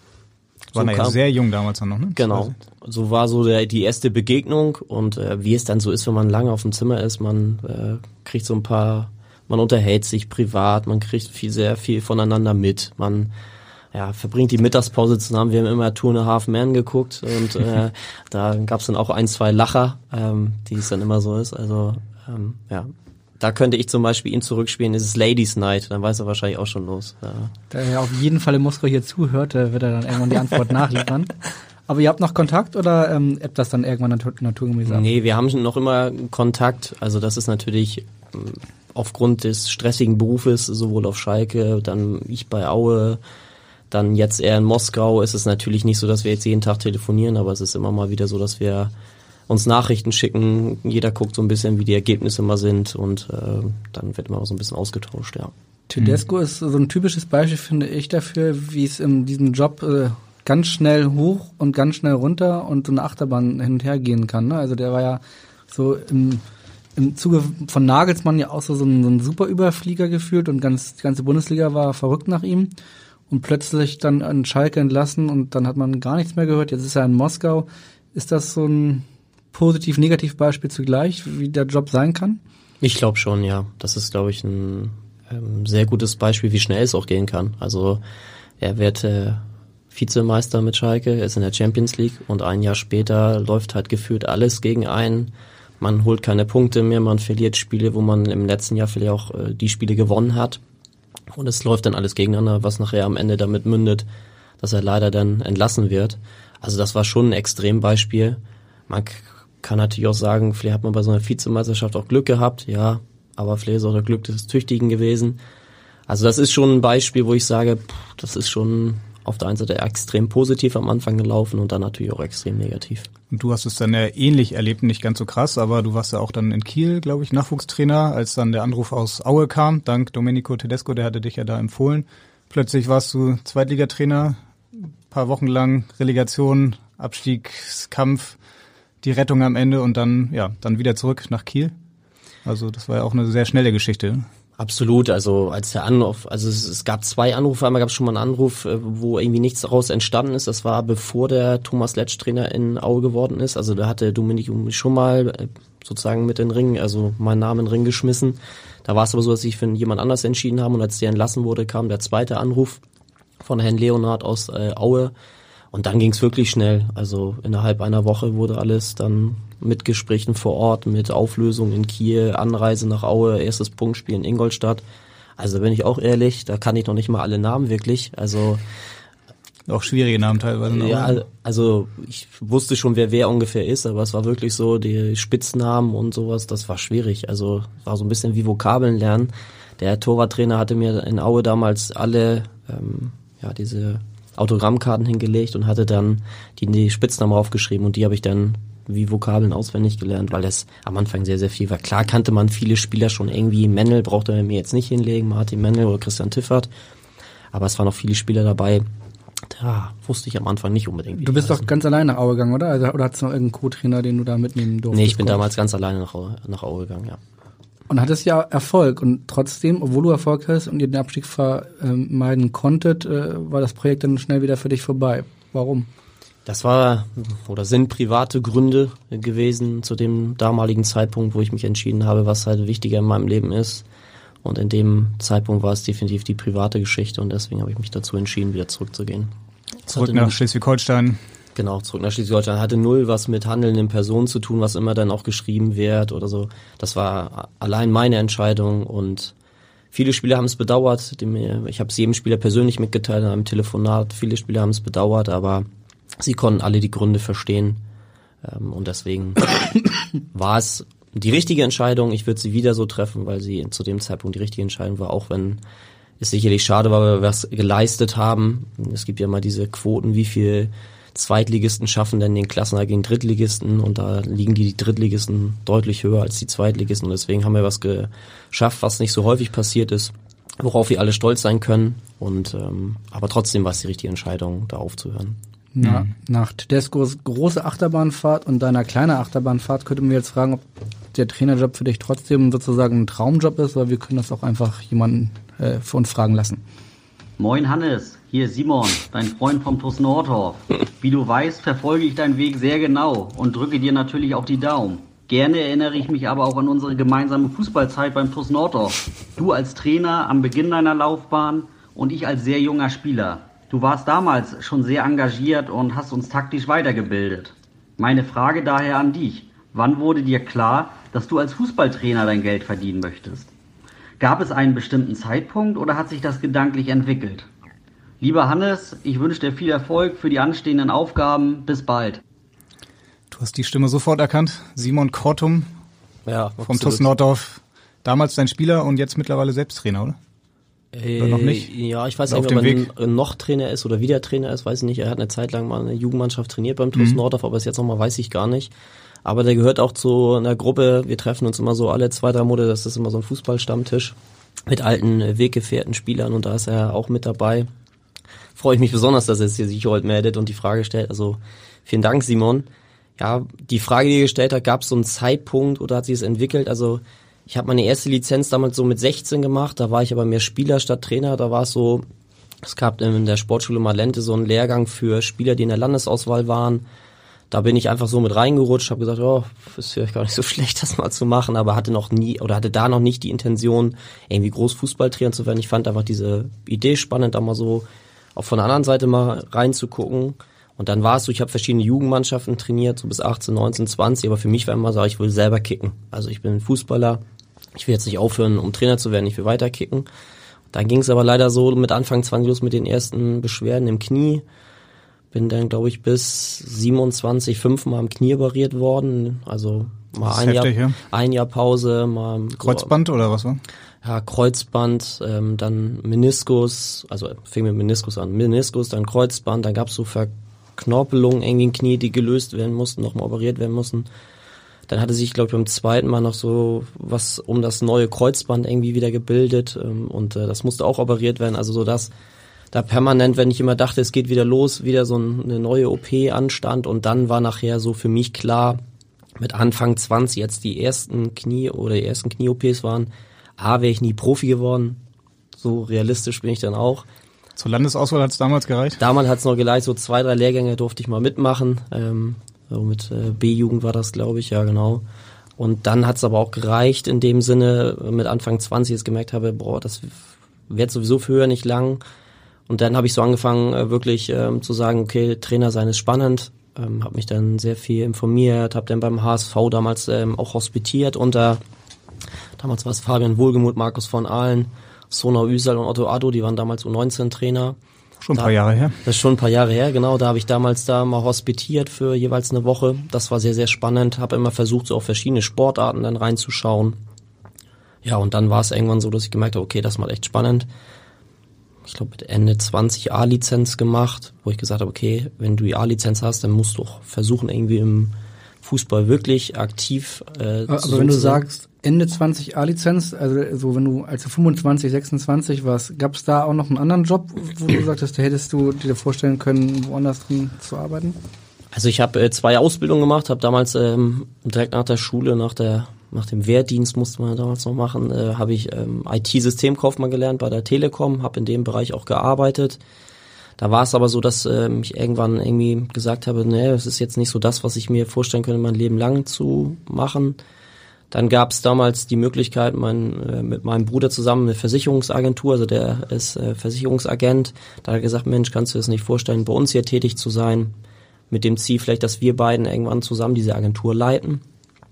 War so ja sehr jung damals noch, ne? Genau. So war so der, die erste Begegnung und äh, wie es dann so ist, wenn man lange auf dem Zimmer ist, man äh, kriegt so ein paar, man unterhält sich privat, man kriegt viel, sehr viel voneinander mit, man ja, verbringt die Mittagspause zusammen. Wir haben immer Two and a Half Men geguckt und äh, da gab's dann auch ein, zwei Lacher, ähm, die es dann immer so ist. Also ähm, ja, da könnte ich zum Beispiel ihn zurückspielen, ist es Ladies Night, dann weiß er wahrscheinlich auch schon los. Ja. Da er auf jeden Fall in Moskau hier zuhört, wird er dann irgendwann die Antwort nachliefern. Aber ihr habt noch Kontakt oder ähm, ebbt das dann irgendwann natur- naturgemäß ab? Nee, wir haben noch immer Kontakt. Also das ist natürlich ähm, aufgrund des stressigen Berufes, sowohl auf Schalke, dann ich bei Aue, dann jetzt eher in Moskau, ist es natürlich nicht so, dass wir jetzt jeden Tag telefonieren, aber es ist immer mal wieder so, dass wir uns Nachrichten schicken, jeder guckt so ein bisschen, wie die Ergebnisse mal sind und äh, dann wird immer so ein bisschen ausgetauscht, ja. Tedesco mhm. ist so ein typisches Beispiel, finde ich, dafür, wie es in diesem Job äh, ganz schnell hoch und ganz schnell runter und so eine Achterbahn hin und her gehen kann. Ne? Also der war ja so im, im Zuge von Nagelsmann ja auch so, so, ein, so ein super Überflieger gefühlt und ganz die ganze Bundesliga war verrückt nach ihm und plötzlich dann an Schalke entlassen und dann hat man gar nichts mehr gehört. Jetzt ist er in Moskau. Ist das so ein positiv-negativ Beispiel zugleich, wie der Job sein kann? Ich glaube schon, ja. Das ist, glaube ich, ein ähm, sehr gutes Beispiel, wie schnell es auch gehen kann. Also er wird äh, Vizemeister mit Schalke, ist in der Champions League und ein Jahr später läuft halt gefühlt alles gegen einen. Man holt keine Punkte mehr, man verliert Spiele, wo man im letzten Jahr vielleicht auch äh, die Spiele gewonnen hat. Und es läuft dann alles gegeneinander, was nachher am Ende damit mündet, dass er leider dann entlassen wird. Also das war schon ein Extrembeispiel. Man kann natürlich auch sagen, vielleicht hat man bei so einer Vizemeisterschaft auch Glück gehabt, ja, aber vielleicht ist auch der Glück des Tüchtigen gewesen. Also das ist schon ein Beispiel, wo ich sage, pff, das ist schon auf der einen Seite extrem positiv am Anfang gelaufen und dann natürlich auch extrem negativ. Und du hast es dann ja ähnlich erlebt, nicht ganz so krass, aber du warst ja auch dann in Kiel, glaube ich, Nachwuchstrainer, als dann der Anruf aus Aue kam, dank Domenico Tedesco, der hatte dich ja da empfohlen. Plötzlich warst du Zweitligatrainer, ein paar Wochen lang Relegation, Abstiegskampf, die Rettung am Ende und dann, ja, dann wieder zurück nach Kiel. Also das war ja auch eine sehr schnelle Geschichte. Absolut, also als der Anruf, also es, es gab zwei Anrufe, einmal gab es schon mal einen Anruf, wo irgendwie nichts daraus entstanden ist, das war bevor der Thomas Letsch Trainer in Aue geworden ist, also da hatte Domenico mich schon mal sozusagen mit in den Ring, also meinen Namen in den Ring geschmissen, da war es aber so, dass ich für jemand anders entschieden habe und als der entlassen wurde, kam der zweite Anruf von Herrn Leonhard aus äh, Aue. Und dann ging es wirklich schnell, also innerhalb einer Woche wurde alles dann mit Gesprächen vor Ort, mit Auflösung in Kiel, Anreise nach Aue, erstes Punktspiel in Ingolstadt. Also da bin ich auch ehrlich, da kann ich noch nicht mal alle Namen wirklich, also auch schwierige Namen teilweise. Ja, also ich wusste schon, wer wer ungefähr ist, aber es war wirklich so, die Spitznamen und sowas, das war schwierig, also war so ein bisschen wie Vokabeln lernen. Der Torwarttrainer hatte mir in Aue damals alle, ähm, ja diese Autogrammkarten hingelegt und hatte dann die, die Spitznamen aufgeschrieben und die habe ich dann wie Vokabeln auswendig gelernt, weil das am Anfang sehr, sehr viel war. Klar kannte man viele Spieler schon irgendwie, Mendel brauchte er mir jetzt nicht hinlegen, Martin Mendel oder Christian Tiffert, aber es waren noch viele Spieler dabei, da wusste ich am Anfang nicht unbedingt. Du bist doch ganz alleine nach Aue gegangen, oder? Also, oder hattest du noch irgendeinen Co-Trainer, den du da mitnehmen durftest? Nee, ich bin damals ganz alleine nach Aue, nach Aue gegangen, ja. Und hattest ja Erfolg und trotzdem, obwohl du Erfolg hast und ihr den Abstieg vermeiden konntet, war das Projekt dann schnell wieder für dich vorbei. Warum? Das war oder sind private Gründe gewesen zu dem damaligen Zeitpunkt, wo ich mich entschieden habe, was halt wichtiger in meinem Leben ist. Und in dem Zeitpunkt war es definitiv die private Geschichte und deswegen habe ich mich dazu entschieden, wieder zurückzugehen. Zurück nach Schleswig-Holstein. Genau, zurück nach Schleswig-Holstein. Hatte null was mit handelnden Personen zu tun, was immer dann auch geschrieben wird oder so. Das war allein meine Entscheidung und viele Spieler haben es bedauert. Ich habe es jedem Spieler persönlich mitgeteilt in einem Telefonat. Viele Spieler haben es bedauert, aber sie konnten alle die Gründe verstehen, Ähm, und deswegen war es die richtige Entscheidung. Ich würde sie wieder so treffen, weil sie zu dem Zeitpunkt die richtige Entscheidung war, auch wenn es sicherlich schade war, weil wir was geleistet haben. Es gibt ja mal diese Quoten, wie viel Zweitligisten schaffen denn den Klassenerhalt gegen Drittligisten, und da liegen die Drittligisten deutlich höher als die Zweitligisten, und deswegen haben wir was geschafft, was nicht so häufig passiert ist, worauf wir alle stolz sein können, und ähm, aber trotzdem war es die richtige Entscheidung, da aufzuhören. Na, nach Tedescos große Achterbahnfahrt und deiner kleinen Achterbahnfahrt könnte man jetzt fragen, ob der Trainerjob für dich trotzdem sozusagen ein Traumjob ist, oder wir können das auch einfach jemanden äh, für uns fragen lassen. Moin Hannes, hier ist Simon, dein Freund vom T uS Nordorf. Wie du weißt, verfolge ich deinen Weg sehr genau und drücke dir natürlich auch die Daumen. Gerne erinnere ich mich aber auch an unsere gemeinsame Fußballzeit beim T uS Nordorf. Du als Trainer am Beginn deiner Laufbahn und ich als sehr junger Spieler. Du warst damals schon sehr engagiert und hast uns taktisch weitergebildet. Meine Frage daher an dich: Wann wurde dir klar, dass du als Fußballtrainer dein Geld verdienen möchtest? Gab es einen bestimmten Zeitpunkt oder hat sich das gedanklich entwickelt? Lieber Hannes, ich wünsche dir viel Erfolg für die anstehenden Aufgaben. Bis bald. Du hast die Stimme sofort erkannt. Simon Kortum ja, vom T uS Nordorf. Damals dein Spieler und jetzt mittlerweile selbst Trainer, oder? Äh, oder noch nicht? Ja, ich weiß oder nicht, ob er noch Trainer ist oder wieder Trainer ist, weiß ich nicht. Er hat eine Zeit lang mal eine Jugendmannschaft trainiert beim T uS mhm. Nordorf, aber es jetzt nochmal weiß ich gar nicht. Aber der gehört auch zu einer Gruppe, wir treffen uns immer so alle zwei, drei Monate, das ist immer so ein Fußballstammtisch mit alten Weggefährten Spielern, und da ist er auch mit dabei. Freue ich mich besonders, dass er sich hier heute meldet und die Frage stellt. Also vielen Dank, Simon. Ja, die Frage, die er gestellt hat, gab es so einen Zeitpunkt oder hat sich es entwickelt? Also ich habe meine erste Lizenz damals so mit sechzehn gemacht, da war ich aber mehr Spieler statt Trainer. Da war es so, es gab in der Sportschule Malente so einen Lehrgang für Spieler, die in der Landesauswahl waren. Da bin ich einfach so mit reingerutscht, habe gesagt, oh, ist vielleicht gar nicht so schlecht, das mal zu machen, aber hatte noch nie oder hatte da noch nicht die Intention, irgendwie groß Fußballtrainer zu werden. Ich fand einfach diese Idee spannend, da mal so auch von der anderen Seite mal reinzugucken. Und dann war es so, ich habe verschiedene Jugendmannschaften trainiert, so bis achtzehn, neunzehn, zwanzig, aber für mich war immer so, ich will selber kicken. Also ich bin Fußballer, ich will jetzt nicht aufhören, um Trainer zu werden, ich will weiter kicken. Dann ging es aber leider so mit Anfang zwanzig los mit den ersten Beschwerden im Knie. Bin dann, glaube ich, bis siebenundzwanzig fünfmal am Knie operiert worden. Also mal ein heftig, Jahr, ja. ein Jahr Pause, mal Kreuzband so, oder was war? Ja, Kreuzband, ähm, dann Meniskus, also fing mit Meniskus an, Meniskus, dann Kreuzband, dann gab's so Verknorpelungen irgendwie im Knie, die gelöst werden mussten, nochmal operiert werden mussten. Dann hatte sich, glaube ich, beim zweiten Mal noch so was um das neue Kreuzband irgendwie wieder gebildet, ähm, und äh, das musste auch operiert werden, also so dass da permanent, wenn ich immer dachte, es geht wieder los, wieder so eine neue O P anstand, und dann war nachher so für mich klar, mit Anfang zwanzig jetzt die ersten Knie oder die ersten Knie-O Ps waren, A, wäre ich nie Profi geworden, so realistisch bin ich dann auch. Zur Landesauswahl hat es damals gereicht? Damals hat es noch gereicht, so zwei, drei Lehrgänge durfte ich mal mitmachen, ähm, so mit äh, B-Jugend war das, glaube ich, ja genau. Und dann hat es aber auch gereicht in dem Sinne, mit Anfang zwanzig jetzt gemerkt habe, boah, das wird sowieso für höher nicht lang. Und dann habe ich so angefangen, äh, wirklich ähm, zu sagen, okay, Trainer sein ist spannend, ähm, habe mich dann sehr viel informiert, habe dann beim H S V damals ähm, auch hospitiert unter, damals war es Fabian Wohlgemuth, Markus von Ahlen, Sona Üsal und Otto Addo, die waren damals U neunzehn Trainer. Schon ein da, paar Jahre her. Das ist schon ein paar Jahre her, genau, da habe ich damals da mal hospitiert für jeweils eine Woche. Das war sehr, sehr spannend, habe immer versucht, so auf verschiedene Sportarten dann reinzuschauen. Ja, und dann war es irgendwann so, dass ich gemerkt habe, okay, das ist mal echt spannend. Ich glaube mit Ende zwanzig A-Lizenz gemacht, wo ich gesagt habe, okay, wenn du die A-Lizenz hast, dann musst du auch versuchen, irgendwie im Fußball wirklich aktiv äh, aber zu wenn du sein. sagst, Ende zwanzig A-Lizenz, also so wenn du als du fünfundzwanzig, sechsundzwanzig warst, gab es da auch noch einen anderen Job, wo du sagtest, da hättest du dir vorstellen können, woanders drin zu arbeiten? Also ich habe äh, zwei Ausbildungen gemacht, habe damals ähm, direkt nach der Schule, nach der nach dem Wehrdienst musste man damals noch machen, äh, habe ich ähm, I T-Systemkaufmann gelernt bei der Telekom, habe in dem Bereich auch gearbeitet. Da war es aber so, dass ähm, ich irgendwann irgendwie gesagt habe, nee, das ist jetzt nicht so das, was ich mir vorstellen könnte, mein Leben lang zu machen. Dann gab es damals die Möglichkeit, mein, äh, mit meinem Bruder zusammen eine Versicherungsagentur, also der ist äh, Versicherungsagent, da hat er gesagt, Mensch, kannst du dir das nicht vorstellen, bei uns hier tätig zu sein, mit dem Ziel vielleicht, dass wir beiden irgendwann zusammen diese Agentur leiten.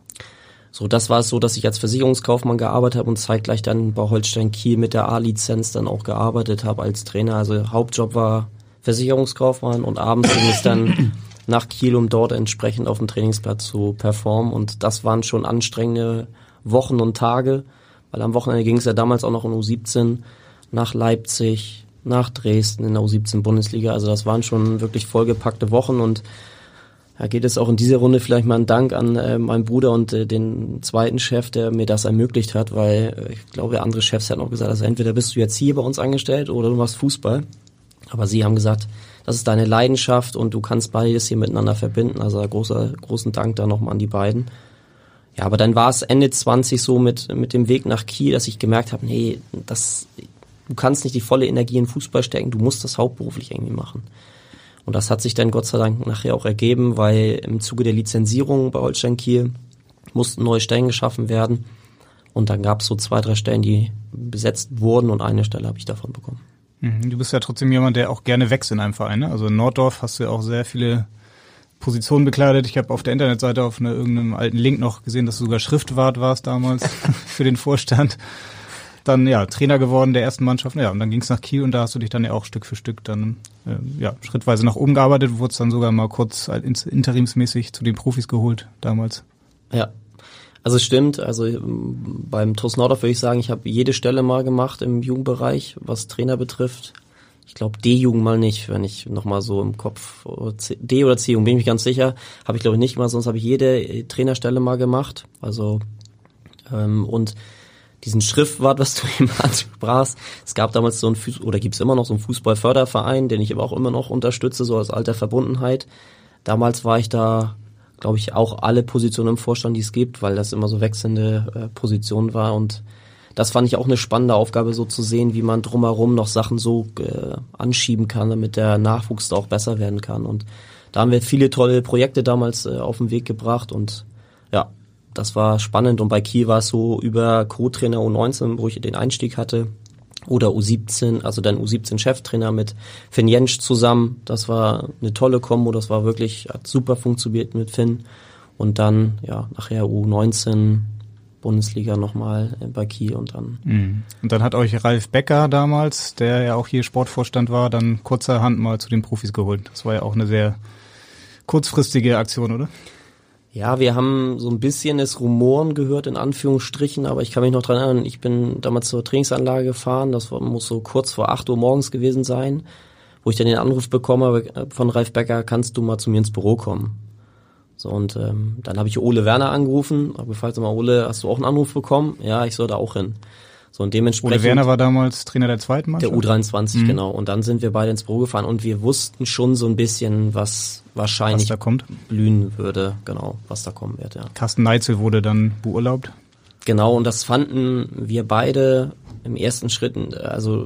So, das war es so, dass ich als Versicherungskaufmann gearbeitet habe und zeitgleich dann bei Holstein Kiel mit der A-Lizenz dann auch gearbeitet habe als Trainer. Also Hauptjob war Versicherungskaufmann und abends ging es dann nach Kiel, um dort entsprechend auf dem Trainingsplatz zu performen. Und das waren schon anstrengende Wochen und Tage, weil am Wochenende ging es ja damals auch noch in U siebzehn nach Leipzig, nach Dresden in der U siebzehn Bundesliga. Also das waren schon wirklich vollgepackte Wochen und da geht es auch in dieser Runde vielleicht mal einen Dank an äh, meinen Bruder und äh, den zweiten Chef, der mir das ermöglicht hat, weil äh, ich glaube, andere Chefs hätten auch gesagt, also entweder bist du jetzt hier bei uns angestellt oder du machst Fußball. Aber sie haben gesagt, das ist deine Leidenschaft und du kannst beides hier miteinander verbinden. Also großer, großen Dank da nochmal an die beiden. Ja, aber dann war es Ende zwanzig so mit mit dem Weg nach Kiel, dass ich gemerkt habe, nee, das, du kannst nicht die volle Energie in Fußball stecken, du musst das hauptberuflich irgendwie machen. Und das hat sich dann Gott sei Dank nachher auch ergeben, weil im Zuge der Lizenzierung bei Holstein Kiel mussten neue Stellen geschaffen werden. Und dann gab es so zwei, drei Stellen, die besetzt wurden und eine Stelle habe ich davon bekommen. Du bist ja trotzdem jemand, der auch gerne wächst in einem Verein, ne? Also in Norddorf hast du ja auch sehr viele Positionen bekleidet. Ich habe auf der Internetseite auf einer, irgendeinem alten Link noch gesehen, dass du sogar Schriftwart warst damals für den Vorstand. Dann ja Trainer geworden der ersten Mannschaft. Ja, und dann ging es nach Kiel und da hast du dich dann ja auch Stück für Stück dann äh, ja schrittweise nach oben gearbeitet. Du wurdest dann sogar mal kurz interimsmäßig zu den Profis geholt damals. Ja, also es stimmt. Also beim TuS Nordorf würde ich sagen, ich habe jede Stelle mal gemacht im Jugendbereich, was Trainer betrifft. Ich glaube D-Jugend mal nicht, wenn ich nochmal so im Kopf, D- oder C-Jugend, bin ich mir ganz sicher, habe ich glaube ich nicht mal, sonst habe ich jede Trainerstelle mal gemacht. Also ähm, und diesen Schriftwart, was du eben ansprachst, es gab damals so ein Fuß- oder gibt's immer noch so einen Fußballförderverein, den ich aber auch immer noch unterstütze, so als alter Verbundenheit. Damals war ich da, glaube ich, auch alle Positionen im Vorstand, die es gibt, weil das immer so wechselnde äh, Position war und das fand ich auch eine spannende Aufgabe, so zu sehen, wie man drumherum noch Sachen so äh, anschieben kann, damit der Nachwuchs da auch besser werden kann. Und da haben wir viele tolle Projekte damals äh, auf den Weg gebracht und ja, das war spannend. Und bei Kiel war es so über Co-Trainer U neunzehn, wo ich den Einstieg hatte, oder U siebzehn, also dann U siebzehn-Cheftrainer mit Finn Jentsch zusammen. Das war eine tolle Kombo, das war wirklich, hat super funktioniert mit Finn. Und dann, ja, nachher U neunzehn, Bundesliga nochmal bei Kiel und dann. Mhm. Und dann hat euch Ralf Becker damals, der ja auch hier Sportvorstand war, dann kurzerhand mal zu den Profis geholt. Das war ja auch eine sehr kurzfristige Aktion, oder? Ja, wir haben so ein bisschen das Rumoren gehört, in Anführungsstrichen, aber ich kann mich noch dran erinnern, ich bin damals zur Trainingsanlage gefahren, das war, muss so kurz vor acht Uhr morgens gewesen sein, wo ich dann den Anruf bekomme von Ralf Becker, kannst du mal zu mir ins Büro kommen? So, und ähm, dann habe ich Ole Werner angerufen, habe gefragt, sag mal, Ole, hast du auch einen Anruf bekommen? Ja, ich soll da auch hin. So, und dementsprechend. Ole Werner war damals Trainer der zweiten Mannschaft? Der U dreiundzwanzig, mhm. Genau. Und dann sind wir beide ins Büro gefahren und wir wussten schon so ein bisschen, was wahrscheinlich was da kommt. blühen würde, genau, was da kommen wird, ja. Carsten Neitzel wurde dann beurlaubt? Genau, und das fanden wir beide im ersten Schritt, also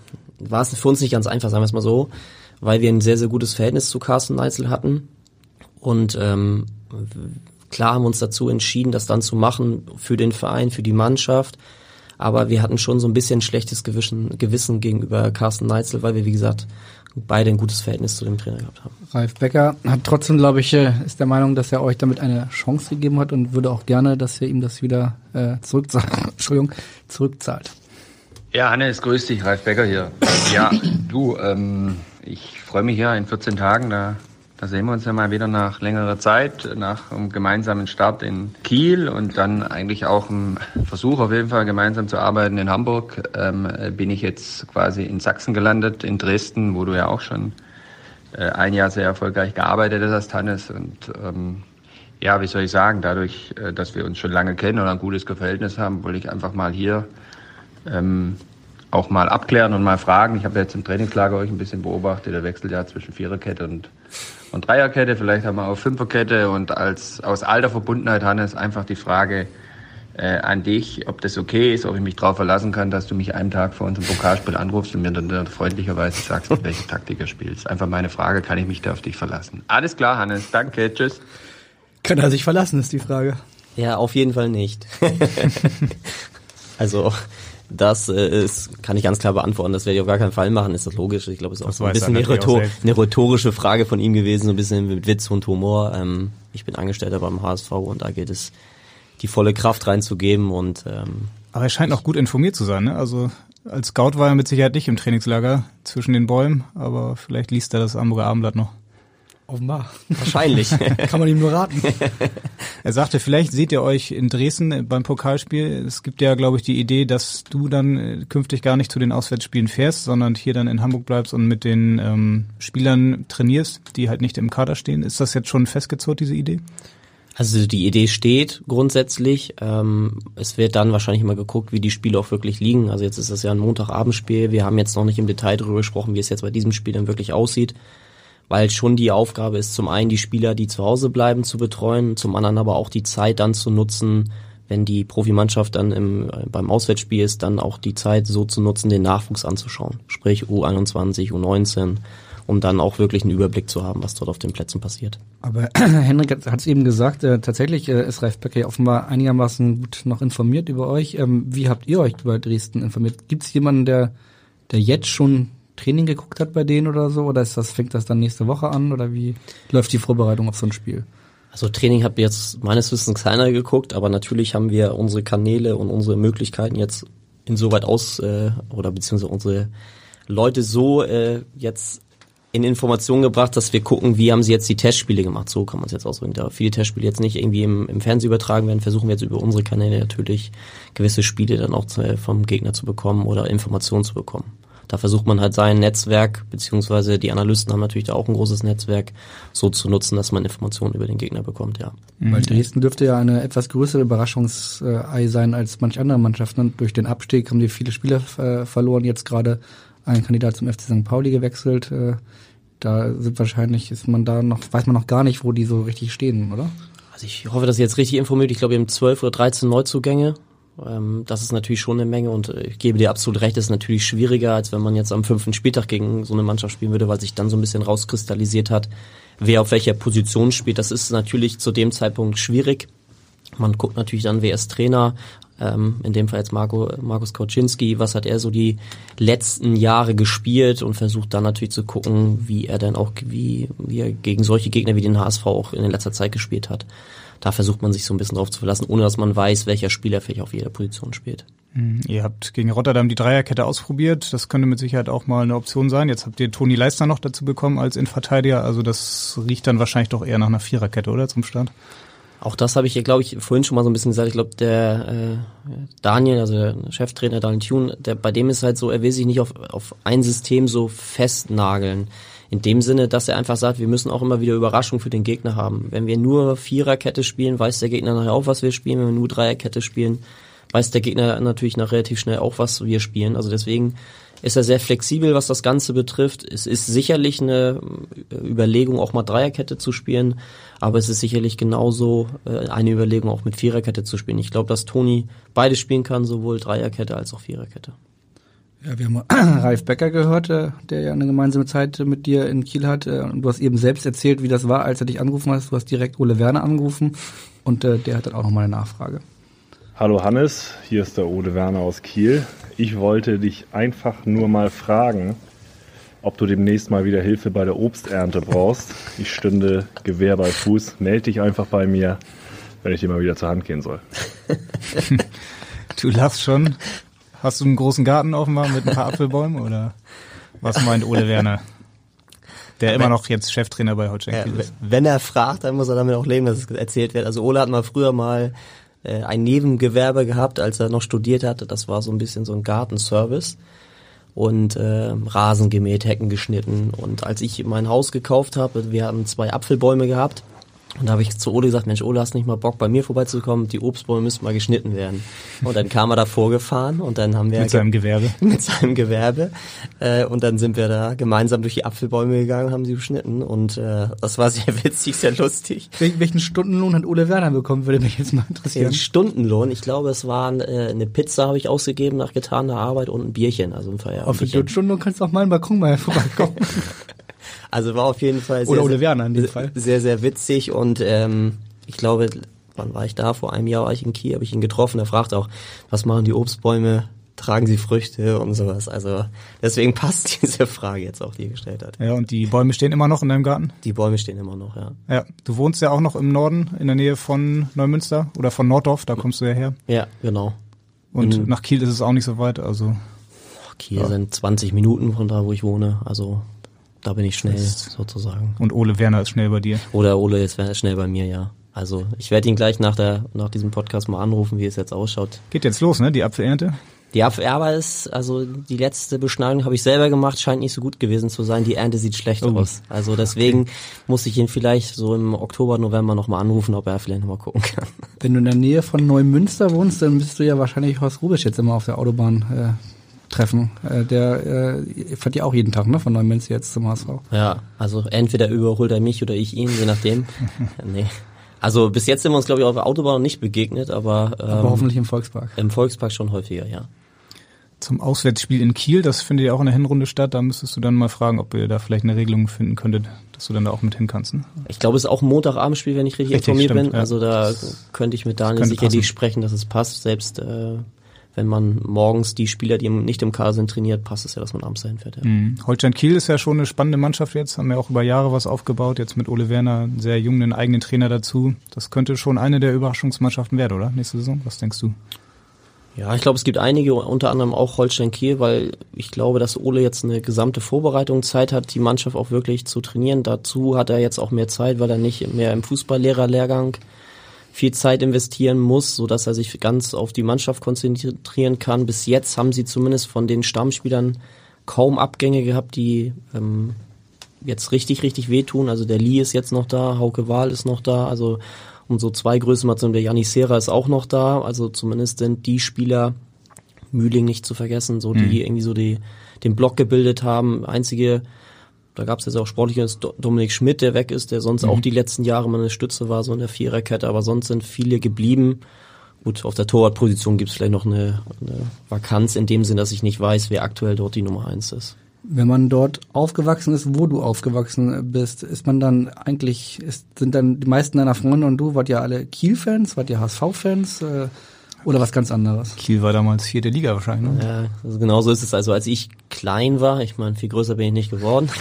war es für uns nicht ganz einfach, sagen wir es mal so, weil wir ein sehr, sehr gutes Verhältnis zu Carsten Neitzel hatten. Und ähm, klar haben wir uns dazu entschieden, das dann zu machen für den Verein, für die Mannschaft. Aber wir hatten schon so ein bisschen schlechtes Gewissen, Gewissen gegenüber Carsten Neitzel, weil wir, wie gesagt, beide ein gutes Verhältnis zu dem Trainer gehabt haben. Ralf Becker hat trotzdem, glaube ich, ist der Meinung, dass er euch damit eine Chance gegeben hat und würde auch gerne, dass ihr ihm das wieder äh, zurückzahlt. Entschuldigung, zurückzahlt. Ja, Hannes, grüß dich, Ralf Becker hier. Ja, du, ähm, ich freue mich ja in vierzehn Tagen, da Da sehen wir uns ja mal wieder nach längerer Zeit, nach einem gemeinsamen Start in Kiel und dann eigentlich auch im Versuch auf jeden Fall gemeinsam zu arbeiten in Hamburg. Ähm, bin ich jetzt quasi in Sachsen gelandet, in Dresden, wo du ja auch schon äh, ein Jahr sehr erfolgreich gearbeitet hast, Hannes. Und ähm, ja, wie soll ich sagen, dadurch, äh, dass wir uns schon lange kennen und ein gutes Verhältnis haben, wollte ich einfach mal hier ähm, auch mal abklären und mal fragen. Ich habe jetzt im Trainingslager euch ein bisschen beobachtet, der wechselt ja zwischen Viererkette und und Dreierkette, vielleicht haben wir auch Fünferkette und als aus alter Verbundenheit, Hannes, einfach die Frage äh, an dich, ob das okay ist, ob ich mich darauf verlassen kann, dass du mich einen Tag vor unserem Pokalspiel anrufst und mir dann, dann freundlicherweise sagst, mit welcher Taktik er spielst. Einfach meine Frage, kann ich mich da auf dich verlassen? Alles klar, Hannes, danke, tschüss. Kann er sich verlassen, ist die Frage. Ja, auf jeden Fall nicht. Also das äh, ist, kann ich ganz klar beantworten, das werde ich auf gar keinen Fall machen, ist das logisch. Ich glaube, es ist auch so ein bisschen eine, Rhetor- eine rhetorische Frage von ihm gewesen, so ein bisschen mit Witz und Humor. Ähm, ich bin Angestellter beim H S V und da geht es, die volle Kraft reinzugeben. Und ähm, aber er scheint auch gut informiert zu sein, ne? Also als Scout war er mit Sicherheit nicht im Trainingslager zwischen den Bäumen, aber vielleicht liest er das Hamburger Abendblatt noch. Offenbar. Wahrscheinlich. Kann man ihm nur raten. Er sagte, vielleicht seht ihr euch in Dresden beim Pokalspiel. Es gibt ja, glaube ich, die Idee, dass du dann künftig gar nicht zu den Auswärtsspielen fährst, sondern hier dann in Hamburg bleibst und mit den ähm, Spielern trainierst, die halt nicht im Kader stehen. Ist das jetzt schon festgezurrt, diese Idee? Also die Idee steht grundsätzlich. Ähm, es wird dann wahrscheinlich immer geguckt, wie die Spiele auch wirklich liegen. Also jetzt ist das ja ein Montagabendspiel. Wir haben jetzt noch nicht im Detail darüber gesprochen, wie es jetzt bei diesem Spiel dann wirklich aussieht. Weil schon die Aufgabe ist, zum einen die Spieler, die zu Hause bleiben, zu betreuen, zum anderen aber auch die Zeit dann zu nutzen, wenn die Profimannschaft dann im, beim Auswärtsspiel ist, dann auch die Zeit so zu nutzen, den Nachwuchs anzuschauen. Sprich U einundzwanzig, U neunzehn, um dann auch wirklich einen Überblick zu haben, was dort auf den Plätzen passiert. Aber Henrik hat es eben gesagt, äh, tatsächlich äh, ist Ralf Becker ja offenbar einigermaßen gut noch informiert über euch. Ähm, wie habt ihr euch über Dresden informiert? Gibt es jemanden, der, der jetzt schon Training geguckt hat bei denen oder so? Oder ist das, fängt das dann nächste Woche an? Oder wie läuft die Vorbereitung auf so ein Spiel? Also Training hat jetzt meines Wissens keiner geguckt, aber natürlich haben wir unsere Kanäle und unsere Möglichkeiten jetzt insoweit aus, äh, oder beziehungsweise unsere Leute so äh, jetzt in Information gebracht, dass wir gucken, wie haben sie jetzt die Testspiele gemacht. So kann man es jetzt ausdrücken. Da viele Testspiele jetzt nicht irgendwie im, im Fernsehen übertragen werden, versuchen wir jetzt über unsere Kanäle natürlich gewisse Spiele dann auch zu, vom Gegner zu bekommen oder Informationen zu bekommen. Da versucht man halt sein Netzwerk, beziehungsweise die Analysten haben natürlich da auch ein großes Netzwerk, so zu nutzen, dass man Informationen über den Gegner bekommt, ja. Weil Dresden dürfte ja eine etwas größere Überraschungsei sein als manch andere Mannschaften. Und durch den Abstieg haben die viele Spieler äh, verloren. Jetzt gerade ein Kandidat zum F C Sankt Pauli gewechselt. Äh, da sind wahrscheinlich, ist man da noch, weiß man noch gar nicht, wo die so richtig stehen, oder? Also ich hoffe, dass ihr jetzt richtig informiert. Ich glaube, wir haben zwölf oder dreizehn Neuzugänge. Das ist natürlich schon eine Menge und ich gebe dir absolut recht, das ist natürlich schwieriger, als wenn man jetzt am fünften Spieltag gegen so eine Mannschaft spielen würde, weil sich dann so ein bisschen rauskristallisiert hat, wer auf welcher Position spielt. Das ist natürlich zu dem Zeitpunkt schwierig. Man guckt natürlich dann, wer ist Trainer, ähm, in dem Fall jetzt Marco, Markus Kauczynski, was hat er so die letzten Jahre gespielt und versucht dann natürlich zu gucken, wie er dann auch, wie, wie er gegen solche Gegner wie den H S V auch in letzter Zeit gespielt hat. Da versucht man sich so ein bisschen drauf zu verlassen, ohne dass man weiß, welcher Spieler vielleicht auf jeder Position spielt. Ihr habt gegen Rotterdam die Dreierkette ausprobiert. Das könnte mit Sicherheit auch mal eine Option sein. Jetzt habt ihr Toni Leistner noch dazu bekommen als Innenverteidiger. Also das riecht dann wahrscheinlich doch eher nach einer Viererkette, oder, zum Start? Auch das habe ich ja, glaube ich, vorhin schon mal so ein bisschen gesagt. Ich glaube, der äh, Daniel, also der Cheftrainer Daniel Thun, der, bei dem ist halt so, er will sich nicht auf, auf ein System so festnageln. In dem Sinne, dass er einfach sagt, wir müssen auch immer wieder Überraschung für den Gegner haben. Wenn wir nur Viererkette spielen, weiß der Gegner nachher auch, was wir spielen. Wenn wir nur Dreierkette spielen, weiß der Gegner natürlich nach relativ schnell auch, was wir spielen. Also deswegen ist er sehr flexibel, was das Ganze betrifft. Es ist sicherlich eine Überlegung, auch mal Dreierkette zu spielen, aber es ist sicherlich genauso eine Überlegung, auch mit Viererkette zu spielen. Ich glaube, dass Toni beides spielen kann, sowohl Dreierkette als auch Viererkette. Ja, wir haben Ralf Becker gehört, der ja eine gemeinsame Zeit mit dir in Kiel hat. Und du hast eben selbst erzählt, wie das war, als er dich angerufen hat. Du hast direkt Ole Werner angerufen und der hat dann auch nochmal eine Nachfrage. Hallo Hannes, hier ist der Ole Werner aus Kiel. Ich wollte dich einfach nur mal fragen, ob du demnächst mal wieder Hilfe bei der Obsternte brauchst. Ich stünde Gewehr bei Fuß. Meld dich einfach bei mir, wenn ich dir mal wieder zur Hand gehen soll. Du lachst schon. Hast du einen großen Garten offenbar mit ein paar Apfelbäumen oder was meint Ole Werner? Der immer noch jetzt Cheftrainer bei Holstein Kiel ist. Wenn er fragt, dann muss er damit auch leben, dass es erzählt wird. Also Ole hat mal früher mal äh, ein Nebengewerbe gehabt, als er noch studiert hatte. Das war so ein bisschen so ein Gartenservice und äh, Rasen gemäht, Hecken geschnitten. Und als ich mein Haus gekauft habe, wir haben zwei Apfelbäume gehabt. Und da habe ich zu Ole gesagt, Mensch, Ole, hast nicht mal Bock, bei mir vorbeizukommen? Die Obstbäume müssen mal geschnitten werden. Und dann kam er da vorgefahren und dann haben wir... Mit seinem Gewerbe. Mit seinem Gewerbe. Äh, und dann sind wir da gemeinsam durch die Apfelbäume gegangen und haben sie geschnitten. Und äh, das war sehr witzig, sehr lustig. Wel- welchen Stundenlohn hat Ole Werner bekommen, würde mich jetzt mal interessieren. Den Stundenlohn, ich glaube, es waren äh, eine Pizza habe ich ausgegeben nach getaner Arbeit und ein Bierchen, also ein Feierabend. Auf den Stundenlohn kannst du auf meinen Balkon mal vorbeikommen. Also war auf jeden Fall sehr, Oder Ole Werner in dem Fall. sehr, sehr witzig und ähm, ich glaube, wann war ich da? Vor einem Jahr war ich in Kiel, habe ich ihn getroffen. Er fragt auch, was machen die Obstbäume? Tragen sie Früchte und sowas? Also deswegen passt diese Frage jetzt auch, die er gestellt hat. Ja, und die Bäume stehen immer noch in deinem Garten? Die Bäume stehen immer noch, ja. Ja, du wohnst ja auch noch im Norden, in der Nähe von Neumünster oder von Norddorf, da kommst du ja her. Ja, genau. Und in, nach Kiel ist es auch nicht so weit, also... Kiel ja. sind zwanzig Minuten von da, wo ich wohne, also... Da bin ich schnell, das sozusagen. Und Ole Werner ist schnell bei dir? Oder Ole ist schnell bei mir, ja. Also ich werde ihn gleich nach der nach diesem Podcast mal anrufen, wie es jetzt ausschaut. Geht jetzt los, ne? Die Apfelernte? Die Apfelernte ist, also die letzte Beschneidung habe ich selber gemacht, scheint nicht so gut gewesen zu sein. Die Ernte sieht schlecht oh. aus. Also deswegen okay. muss ich ihn vielleicht so im Oktober, November nochmal anrufen, ob er vielleicht nochmal gucken kann. Wenn du in der Nähe von Neumünster wohnst, dann bist du ja wahrscheinlich Horst Rubisch jetzt immer auf der Autobahn äh, treffen. Äh, der äh, fährt ja auch jeden Tag, ne? Von Neumünster jetzt zum H S V. Ja, also entweder überholt er mich oder ich ihn, je nachdem. Nee. Also bis jetzt sind wir uns, glaube ich, auf der Autobahn noch nicht begegnet, aber, ähm, aber hoffentlich im Volkspark. Im Volkspark schon häufiger, ja. Zum Auswärtsspiel in Kiel, das findet ja auch in der Hinrunde statt, da müsstest du dann mal fragen, ob ihr da vielleicht eine Regelung finden könntet, dass du dann da auch mit hin kannst. Ne? Ich glaube, es ist auch ein Montagabendspiel, wenn ich richtig, richtig informiert stimmt, bin. Ja. Also da könnte ich mit Daniel sicherlich passen. sprechen, dass es passt. Selbst äh, wenn man morgens die Spieler, die nicht im Kader sind, trainiert, passt es ja, dass man abends dahin fährt. Ja. Mhm. Holstein Kiel ist ja schon eine spannende Mannschaft jetzt, haben ja auch über Jahre was aufgebaut, jetzt mit Ole Werner, einen sehr jungen, einen eigenen Trainer dazu. Das könnte schon eine der Überraschungsmannschaften werden, oder? Nächste Saison, was denkst du? Ja, ich glaube, es gibt einige, unter anderem auch Holstein Kiel, weil ich glaube, dass Ole jetzt eine gesamte Vorbereitung Zeit hat, die Mannschaft auch wirklich zu trainieren. Dazu hat er jetzt auch mehr Zeit, weil er nicht mehr im Fußballlehrerlehrgang viel Zeit investieren muss, sodass er sich ganz auf die Mannschaft konzentrieren kann. Bis jetzt haben sie zumindest von den Stammspielern kaum Abgänge gehabt, die ähm, jetzt richtig, richtig wehtun. Also der Lee ist jetzt noch da, Hauke Wahl ist noch da, also um so zwei Größen mal zu nennen, der Janis Serra ist auch noch da, also zumindest sind die Spieler, Mühling nicht zu vergessen, so die mhm. irgendwie so die den Block gebildet haben. Einzige, da gab es jetzt auch sportliches Dominik Schmidt, der weg ist, der sonst mhm. auch die letzten Jahre mal eine Stütze war, so in der Viererkette, aber sonst sind viele geblieben. Gut, auf der Torwartposition gibt es vielleicht noch eine, eine Vakanz in dem Sinn, dass ich nicht weiß, wer aktuell dort die Nummer eins ist. Wenn man dort aufgewachsen ist, wo du aufgewachsen bist, ist man dann eigentlich, ist, sind dann die meisten deiner Freunde und du, wart ihr alle Kiel-Fans, wart ihr H S V-Fans äh, oder was ganz anderes? Kiel war damals vierte Liga wahrscheinlich, ne? Ja, also genau so ist es. Also als ich klein war, ich meine, viel größer bin ich nicht geworden,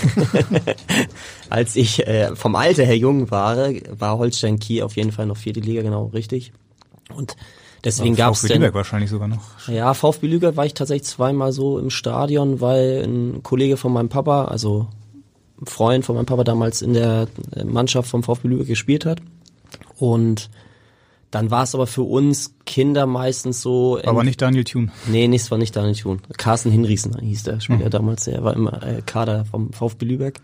als ich äh, vom Alter her jung war, war Holstein Kiel auf jeden Fall noch vierte Liga, genau richtig. Und deswegen gab es VfB Lübeck wahrscheinlich sogar noch. Ja, VfB Lübeck war ich tatsächlich zweimal so im Stadion, weil ein Kollege von meinem Papa, also ein Freund von meinem Papa damals in der Mannschaft vom VfB Lübeck gespielt hat. Und dann war es aber für uns Kinder meistens so... Aber nicht Daniel Thun. Nee, nichts war nicht Daniel Thun. Carsten Hinrichsen hieß der Spieler mhm. damals, der war immer äh, Kader vom VfB Lübeck.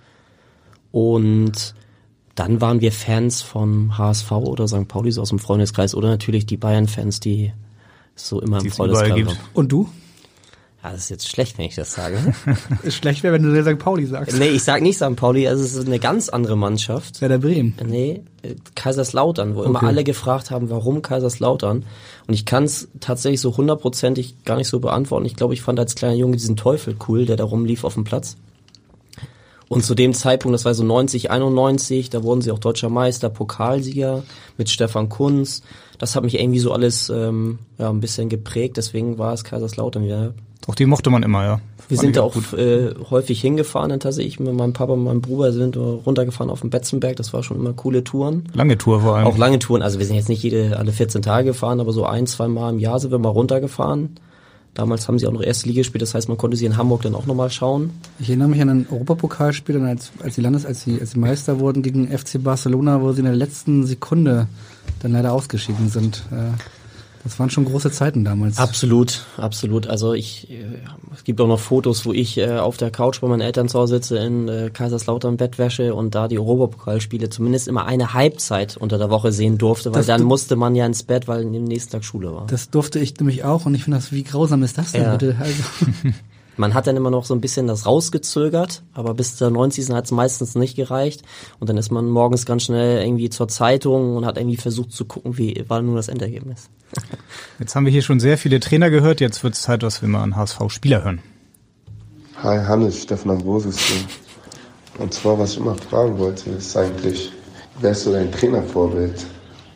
Und dann waren wir Fans vom H S V oder Sankt Pauli, so aus dem Freundeskreis, oder natürlich die Bayern-Fans, die so immer im Freundeskreis waren. Und du? Ja, das ist jetzt schlecht, wenn ich das sage. Ist schlecht wäre, wenn du Sankt Pauli sagst. Nee, ich sag nicht Sankt Pauli, also es ist eine ganz andere Mannschaft. Werder Bremen. Nee, Kaiserslautern, wo okay. immer alle gefragt haben, warum Kaiserslautern. Und ich kann es tatsächlich so hundertprozentig gar nicht so beantworten. Ich glaube, ich fand als kleiner Junge diesen Teufel cool, der da rumlief auf dem Platz. Und zu dem Zeitpunkt, das war so neunzig, einundneunzig, da wurden sie auch Deutscher Meister, Pokalsieger mit Stefan Kunz. Das hat mich irgendwie so alles ähm, ja ein bisschen geprägt, deswegen war es Kaiserslautern wieder. Doch, die mochte man immer, ja. Wir sind da auch äh, häufig hingefahren, dann tatsächlich mit meinem Papa und meinem Bruder sind wir runtergefahren auf den Betzenberg, das war schon immer coole Touren. Lange Tour vor allem. Auch lange Touren, also wir sind jetzt nicht jede alle vierzehn Tage gefahren, aber so ein, zwei Mal im Jahr sind wir mal runtergefahren. Damals haben sie auch noch erste Liga gespielt, das heißt, man konnte sie in Hamburg dann auch nochmal schauen. Ich erinnere mich an ein Europapokalspiel, dann als, als die Landes, als sie, als sie Meister wurden gegen F C Barcelona, wo sie in der letzten Sekunde dann leider ausgeschieden sind. Das waren schon große Zeiten damals. Absolut, absolut. Also ich, es gibt auch noch Fotos, wo ich äh, auf der Couch bei meinen Eltern zu Hause sitze in äh, Kaiserslautern Bettwäsche und da die Europapokalspiele zumindest immer eine Halbzeit unter der Woche sehen durfte, weil das dann musste man ja ins Bett, weil am nächsten Tag Schule war. Das durfte ich nämlich auch und ich finde das, wie grausam ist das denn ja. bitte? Also. Man hat dann immer noch so ein bisschen das rausgezögert, aber bis zur neunzigsten hat es meistens nicht gereicht. Und dann ist man morgens ganz schnell irgendwie zur Zeitung und hat irgendwie versucht zu gucken, wie war nun das Endergebnis. Jetzt haben wir hier schon sehr viele Trainer gehört, jetzt wird es Zeit, dass wir mal einen H S V-Spieler hören. Hi Hannes, Stefan Ambrosius hier. Und zwar, was ich immer fragen wollte, ist eigentlich, wer ist so dein Trainervorbild?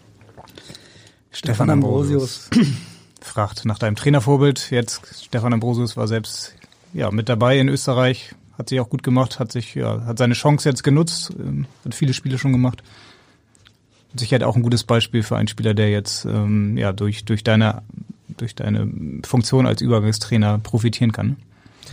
Stefan Ambrosius fragt nach deinem Trainervorbild. Jetzt, Stefan Ambrosius war selbst ja mit dabei in Österreich, hat sich auch gut gemacht, hat sich ja hat seine Chance jetzt genutzt, ähm, hat viele Spiele schon gemacht. Sicher auch ein gutes Beispiel für einen Spieler, der jetzt ähm, ja durch durch deine durch deine Funktion als Übergangstrainer profitieren kann.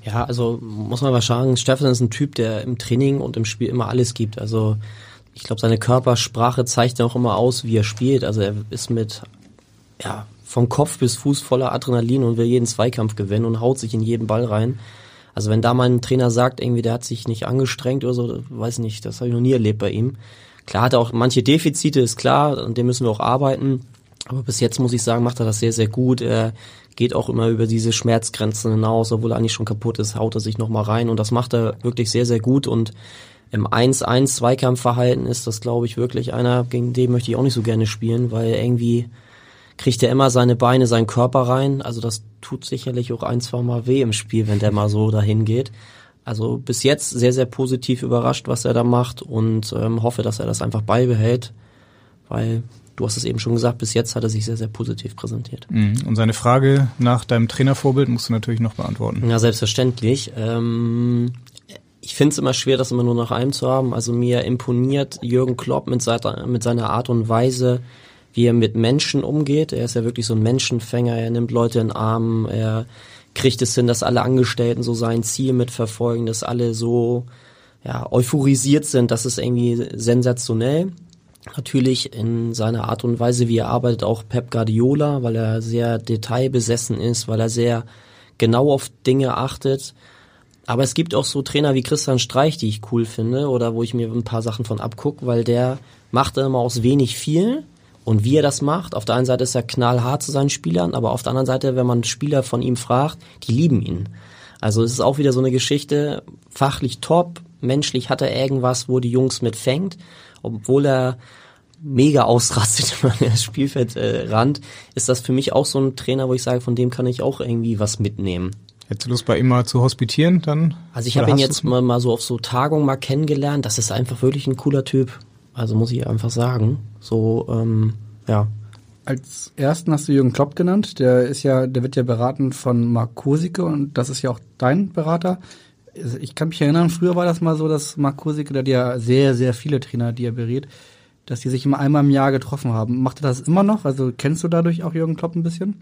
Ja, also muss man mal sagen, Steffen ist ein Typ, der im Training und im Spiel immer alles gibt. Also ich glaube, seine Körpersprache zeigt ja auch immer aus, wie er spielt. Also er ist mit, ja, von Kopf bis Fuß voller Adrenalin und will jeden Zweikampf gewinnen und haut sich in jeden Ball rein. Also wenn da mal ein Trainer sagt, irgendwie der hat sich nicht angestrengt oder so, weiß nicht, das habe ich noch nie erlebt bei ihm. Klar hat er auch manche Defizite, ist klar, an denen müssen wir auch arbeiten. Aber bis jetzt muss ich sagen, macht er das sehr, sehr gut. Er geht auch immer über diese Schmerzgrenzen hinaus, obwohl er eigentlich schon kaputt ist, haut er sich nochmal rein. Und das macht er wirklich sehr, sehr gut. Und im eins eins Zweikampfverhalten ist das, glaube ich, wirklich einer, gegen den möchte ich auch nicht so gerne spielen, weil irgendwie kriegt er immer seine Beine, seinen Körper rein. Also das tut sicherlich auch ein, zwei Mal weh im Spiel, wenn der mal so dahin geht. Also bis jetzt sehr, sehr positiv überrascht, was er da macht und ähm, hoffe, dass er das einfach beibehält, weil du hast es eben schon gesagt, bis jetzt hat er sich sehr, sehr positiv präsentiert. Und seine Frage nach deinem Trainervorbild musst du natürlich noch beantworten. Ja, selbstverständlich. Ähm, ich finde es immer schwer, das immer nur nach einem zu haben. Also mir imponiert Jürgen Klopp mit seiner, mit seiner Art und Weise, wie er mit Menschen umgeht. Er ist ja wirklich so ein Menschenfänger, er nimmt Leute in den Arm, er kriegt es hin, dass alle Angestellten so sein Ziel mitverfolgen, dass alle so ja, euphorisiert sind, das ist irgendwie sensationell. Natürlich in seiner Art und Weise, wie er arbeitet, auch Pep Guardiola, weil er sehr detailbesessen ist, weil er sehr genau auf Dinge achtet. Aber es gibt auch so Trainer wie Christian Streich, die ich cool finde oder wo ich mir ein paar Sachen von abgucke, weil der macht immer aus wenig viel. Und wie er das macht, auf der einen Seite ist er knallhart zu seinen Spielern, aber auf der anderen Seite, wenn man Spieler von ihm fragt, die lieben ihn. Also es ist auch wieder so eine Geschichte, fachlich top, menschlich hat er irgendwas, wo die Jungs mit fängt, obwohl er mega ausrastet über das Spielfeldrand, ist das für mich auch so ein Trainer, wo ich sage, von dem kann ich auch irgendwie was mitnehmen. Hättest du Lust, bei ihm mal zu hospitieren dann? Also ich habe ihn jetzt mal, mal so auf so Tagungen mal kennengelernt, das ist einfach wirklich ein cooler Typ. Also muss ich einfach sagen, so, ähm, ja. Als ersten hast du Jürgen Klopp genannt, der ist ja, der wird ja beraten von Mark Kosicke und das ist ja auch dein Berater. Ich kann mich erinnern, früher war das mal so, dass Mark Kosicke, der hat ja sehr, sehr viele Trainer, die er berät, dass die sich immer einmal im Jahr getroffen haben. Macht er das immer noch? Also kennst du dadurch auch Jürgen Klopp ein bisschen?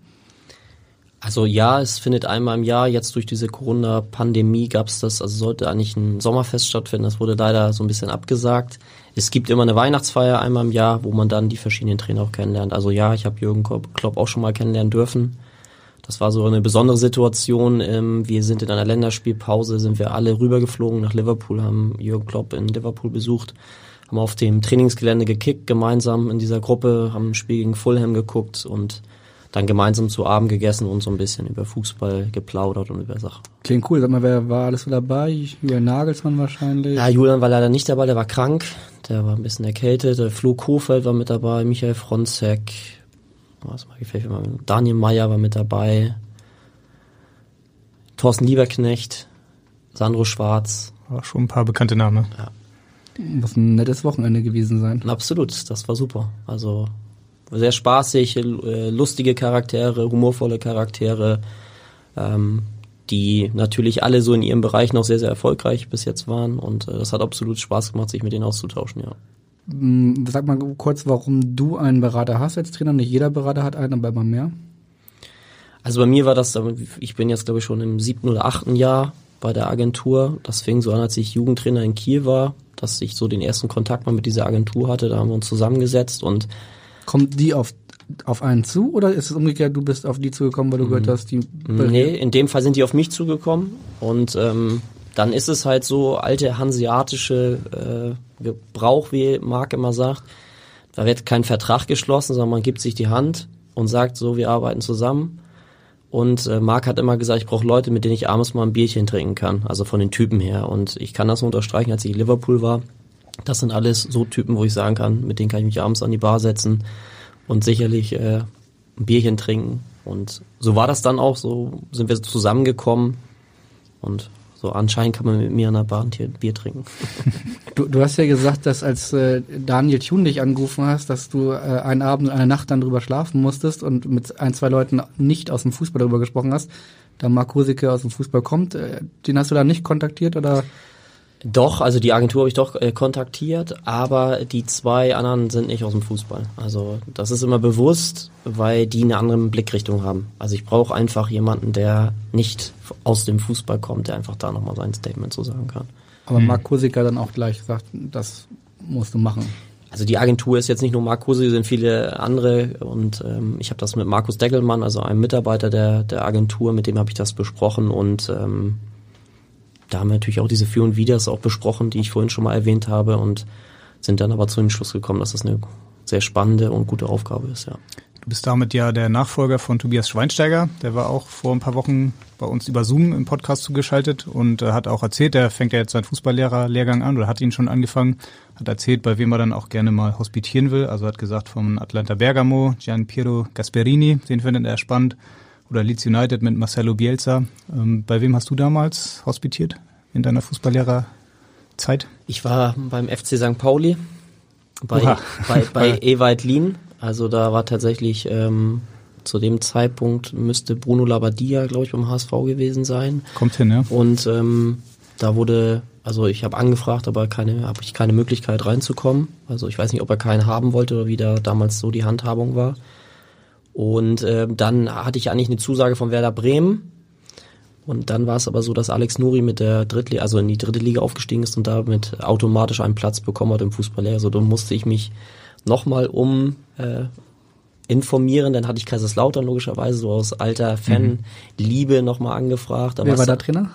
Also ja, es findet einmal im Jahr, jetzt durch diese Corona-Pandemie gab es das, also sollte eigentlich ein Sommerfest stattfinden, das wurde leider so ein bisschen abgesagt. Es gibt immer eine Weihnachtsfeier einmal im Jahr, wo man dann die verschiedenen Trainer auch kennenlernt. Also ja, ich habe Jürgen Klopp auch schon mal kennenlernen dürfen. Das war so eine besondere Situation. Wir sind in einer Länderspielpause, sind wir alle rübergeflogen nach Liverpool, haben Jürgen Klopp in Liverpool besucht, haben auf dem Trainingsgelände gekickt gemeinsam in dieser Gruppe, haben ein Spiel gegen Fulham geguckt und dann gemeinsam zu Abend gegessen und so ein bisschen über Fußball geplaudert und über Sachen. Klingt cool. Sag mal, wer war alles so dabei? Julian Nagelsmann wahrscheinlich? Ja, Julian war leider nicht dabei, der war krank. Der war ein bisschen erkältet. Der Flo Kofeld war mit dabei, Michael Fronzek, was mal gefällt mir, Daniel Meyer war mit dabei, Thorsten Lieberknecht, Sandro Schwarz. War schon ein paar bekannte Namen. Ja. Muss ein nettes Wochenende gewesen sein. Absolut, das war super. Also sehr spaßig, lustige Charaktere, humorvolle Charaktere, ähm, die natürlich alle so in ihrem Bereich noch sehr, sehr erfolgreich bis jetzt waren und äh, das hat absolut Spaß gemacht, sich mit denen auszutauschen, ja. Sag mal kurz, warum du einen Berater hast als Trainer. Nicht jeder Berater hat einen, aber immer mehr. Also bei mir war das, ich bin jetzt glaube ich schon im siebten oder achten Jahr bei der Agentur. Das fing so an, als ich Jugendtrainer in Kiel war, dass ich so den ersten Kontakt mal mit dieser Agentur hatte. Da haben wir uns zusammengesetzt und kommt die auf auf einen zu oder ist es umgekehrt, du bist auf die zugekommen, weil du gehört hast, die... Nee, in dem Fall sind die auf mich zugekommen und ähm, dann ist es halt so alte hanseatische äh, Gebrauch, wie Marc immer sagt. Da wird kein Vertrag geschlossen, sondern man gibt sich die Hand und sagt so, wir arbeiten zusammen. Und äh, Marc hat immer gesagt, ich brauche Leute, mit denen ich abends mal ein Bierchen trinken kann, also von den Typen her. Und ich kann das nur unterstreichen, als ich in Liverpool war. Das sind alles so Typen, wo ich sagen kann, mit denen kann ich mich abends an die Bar setzen und sicherlich äh, ein Bierchen trinken. Und so war das dann auch, so sind wir zusammengekommen und so anscheinend kann man mit mir an der Bar ein Bier trinken. Du, du hast ja gesagt, dass als äh, Daniel Thun dich angerufen hast, dass du äh, einen Abend und eine Nacht dann drüber schlafen musstest und mit ein, zwei Leuten nicht aus dem Fußball darüber gesprochen hast, da Mark Kosicke aus dem Fußball kommt. Äh, den hast du da nicht kontaktiert oder... Doch, also die Agentur habe ich doch äh, kontaktiert, aber die zwei anderen sind nicht aus dem Fußball. Also das ist immer bewusst, weil die eine andere Blickrichtung haben. Also ich brauche einfach jemanden, der nicht aus dem Fußball kommt, der einfach da nochmal sein Statement zu sagen kann. Aber Marc Kosiker dann auch gleich sagt, das musst du machen. Also die Agentur ist jetzt nicht nur Marc Kosiker, sind viele andere und ähm, ich habe das mit Markus Deckelmann, also einem Mitarbeiter der, der Agentur, mit dem habe ich das besprochen und ähm, da haben wir natürlich auch diese Für und Widers auch besprochen, die ich vorhin schon mal erwähnt habe und sind dann aber zu dem Schluss gekommen, dass das eine sehr spannende und gute Aufgabe ist, ja. Du bist damit ja der Nachfolger von Tobias Schweinsteiger, der war auch vor ein paar Wochen bei uns über Zoom im Podcast zugeschaltet und äh, hat auch erzählt, der fängt ja jetzt seinen Fußballlehrer-Lehrgang an oder hat ihn schon angefangen, hat erzählt, bei wem er dann auch gerne mal hospitieren will, also hat gesagt vom Atalanta Bergamo, Gian Piero Gasperini, den findet er spannend, oder Leeds United mit Marcelo Bielsa. Ähm, bei wem hast du damals hospitiert in deiner Fußballlehrerzeit? Ich war beim F C Sankt Pauli, bei, bei, bei Ewald Lien. Also da war tatsächlich ähm, zu dem Zeitpunkt müsste Bruno Labbadia, glaube ich, beim H S V gewesen sein. Kommt hin, ja. Und ähm, da wurde, also ich habe angefragt, aber keine, habe ich keine Möglichkeit reinzukommen. Also ich weiß nicht, ob er keinen haben wollte oder wie da damals so die Handhabung war. Und äh, dann hatte ich eigentlich eine Zusage von Werder Bremen. Und dann war es aber so, dass Alex Nouri mit der Drittliga, also in die dritte Liga aufgestiegen ist und damit automatisch einen Platz bekommen hat im Fußballlehrer. Also da musste ich mich nochmal um äh, informieren. Dann hatte ich Kaiserslautern logischerweise so aus alter Fanliebe nochmal angefragt. Wer war da Trainer?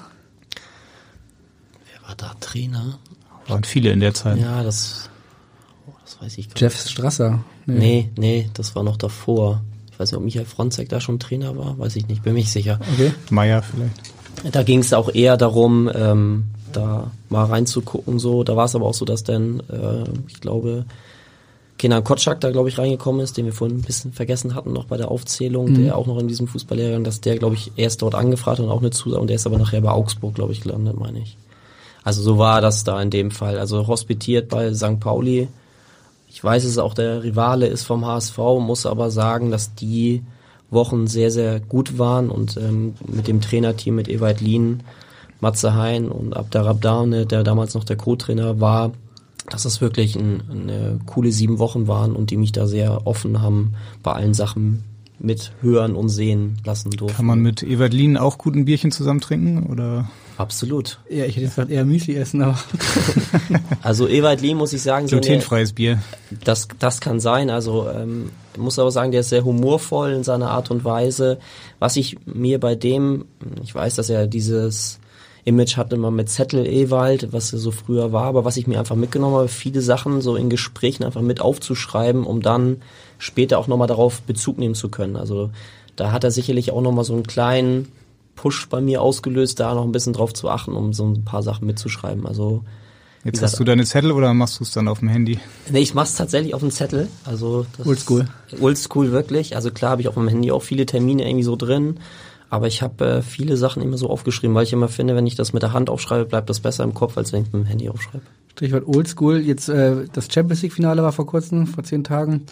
Wer war da Trainer? Waren viele in der Zeit. Ja, das, oh, das weiß ich gar nicht. Jeff Strasser? Nee. nee, nee, das war noch davor. Ich weiß nicht, ob Michael Fronzek da schon Trainer war, weiß ich nicht, bin mir nicht sicher. Okay. Meier vielleicht. Da ging es auch eher darum, ähm, da mal reinzugucken, so. Da war es aber auch so, dass dann, äh, ich glaube, Kenan Kotschak da, glaube ich, reingekommen ist, den wir vorhin ein bisschen vergessen hatten, noch bei der Aufzählung, mhm. der auch noch in diesem Fußballlehrer, dass der, glaube ich, erst dort angefragt hat und auch eine Zusage, und der ist aber nachher bei Augsburg, glaube ich, gelandet, meine ich. Also so war das da in dem Fall. Also hospitiert bei Sankt Pauli. Ich weiß, es auch der Rivale ist vom H S V, muss aber sagen, dass die Wochen sehr, sehr gut waren und ähm, mit dem Trainerteam, mit Ewald Lien, Matze Hein und Abder Rabdane, der damals noch der Co-Trainer war, dass das wirklich ein, eine coole sieben Wochen waren und die mich da sehr offen haben bei allen Sachen mit hören und sehen lassen durften. Kann man mit Ewald Lien auch gut ein Bierchen zusammen trinken, oder? Absolut. Ja, ich hätte jetzt gesagt, eher Müsli essen, aber. Also Ewald Lien, muss ich sagen, glutenfreies Bier. Das, das kann sein. Also ähm, ich muss aber sagen, der ist sehr humorvoll in seiner Art und Weise. Was ich mir bei dem, ich weiß, dass er dieses Image hatte immer mit Zettel Ewald, was er so früher war, aber was ich mir einfach mitgenommen habe, viele Sachen so in Gesprächen einfach mit aufzuschreiben, um dann später auch nochmal darauf Bezug nehmen zu können. Also da hat er sicherlich auch nochmal so einen kleinen Push bei mir ausgelöst, da noch ein bisschen drauf zu achten, um so ein paar Sachen mitzuschreiben. Also jetzt gesagt, hast du deine Zettel oder machst du es dann auf dem Handy? Nee, ich mach's tatsächlich auf dem Zettel. Also Oldschool. Oldschool wirklich. Also klar habe ich auf dem Handy auch viele Termine irgendwie so drin, aber ich habe äh, viele Sachen immer so aufgeschrieben, weil ich immer finde, wenn ich das mit der Hand aufschreibe, bleibt das besser im Kopf, als wenn ich mit dem Handy aufschreibe. Stichwort Oldschool. Jetzt äh, das Champions League Finale war vor kurzem, vor zehn Tagen.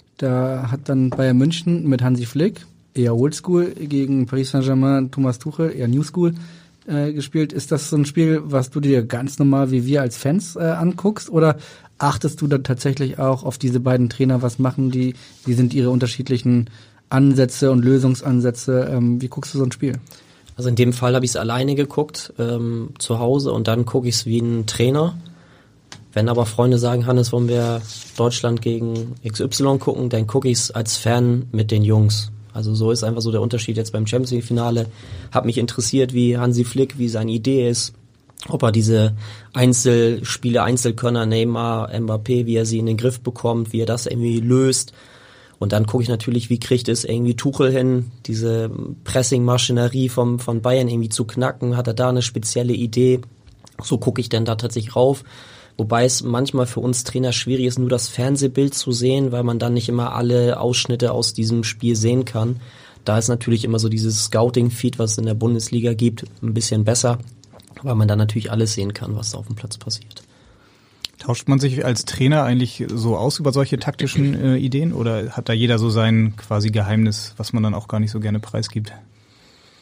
Da hat dann Bayern München mit Hansi Flick, eher Oldschool, gegen Paris Saint-Germain Thomas Tuchel, eher New School, äh, gespielt. Ist das so ein Spiel, was du dir ganz normal wie wir als Fans äh, anguckst, oder achtest du dann tatsächlich auch auf diese beiden Trainer, was machen die, wie sind ihre unterschiedlichen Ansätze und Lösungsansätze, ähm, wie guckst du so ein Spiel? Also in dem Fall habe ich es alleine geguckt, ähm, zu Hause, und dann gucke ich es wie ein Trainer. Wenn aber Freunde sagen, Hannes, wollen wir Deutschland gegen X Y gucken, dann gucke ich es als Fan mit den Jungs. Also so ist einfach so der Unterschied jetzt beim Champions League Finale. Hat mich interessiert, wie Hansi Flick, wie seine Idee ist, ob er diese Einzelspiele, Einzelkönner, Neymar, Mbappé, wie er sie in den Griff bekommt, wie er das irgendwie löst. Und dann gucke ich natürlich, wie kriegt es irgendwie Tuchel hin, diese Pressing-Maschinerie vom, von Bayern irgendwie zu knacken, hat er da eine spezielle Idee. So gucke ich dann da tatsächlich rauf. Wobei es manchmal für uns Trainer schwierig ist, nur das Fernsehbild zu sehen, weil man dann nicht immer alle Ausschnitte aus diesem Spiel sehen kann. Da ist natürlich immer so dieses Scouting-Feed, was es in der Bundesliga gibt, ein bisschen besser, weil man dann natürlich alles sehen kann, was da auf dem Platz passiert. Tauscht man sich als Trainer eigentlich so aus über solche taktischen äh, Ideen, oder hat da jeder so sein quasi Geheimnis, was man dann auch gar nicht so gerne preisgibt?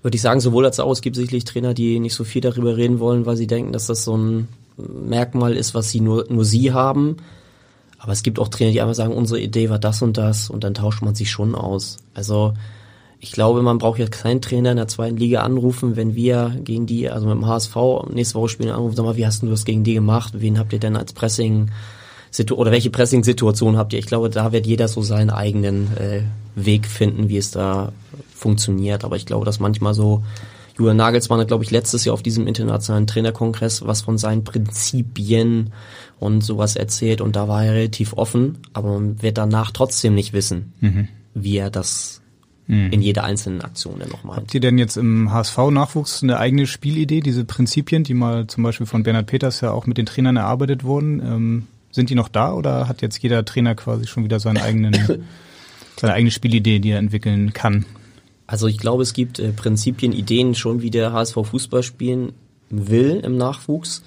Würde ich sagen, sowohl als auch. Es gibt sicherlich Trainer, die nicht so viel darüber reden wollen, weil sie denken, dass das so ein Merkmal ist, was sie nur, nur sie haben. Aber es gibt auch Trainer, die einfach sagen, unsere Idee war das und das und dann tauscht man sich schon aus. Also ich glaube, man braucht jetzt keinen Trainer in der zweiten Liga anrufen, wenn wir gegen die, also mit dem H S V nächste Woche spielen, anrufen, sag mal, wie hast du das gegen die gemacht? Wen habt ihr denn als Pressing oder welche Pressing-Situation habt ihr? Ich glaube, da wird jeder so seinen eigenen äh, Weg finden, wie es da funktioniert. Aber ich glaube, dass manchmal so, Julian Nagelsmann hat, glaube ich, letztes Jahr auf diesem internationalen Trainerkongress was von seinen Prinzipien und sowas erzählt und da war er relativ offen, aber man wird danach trotzdem nicht wissen, mhm. wie er das mhm. in jeder einzelnen Aktion denn noch meint. Habt ihr denn jetzt im H S V-Nachwuchs eine eigene Spielidee, diese Prinzipien, die mal zum Beispiel von Bernhard Peters ja auch mit den Trainern erarbeitet wurden, ähm, sind die noch da oder hat jetzt jeder Trainer quasi schon wieder seinen eigenen, seine eigene Spielidee, die er entwickeln kann? Also ich glaube, es gibt äh, Prinzipien, Ideen schon, wie der H S V Fußball spielen will im Nachwuchs.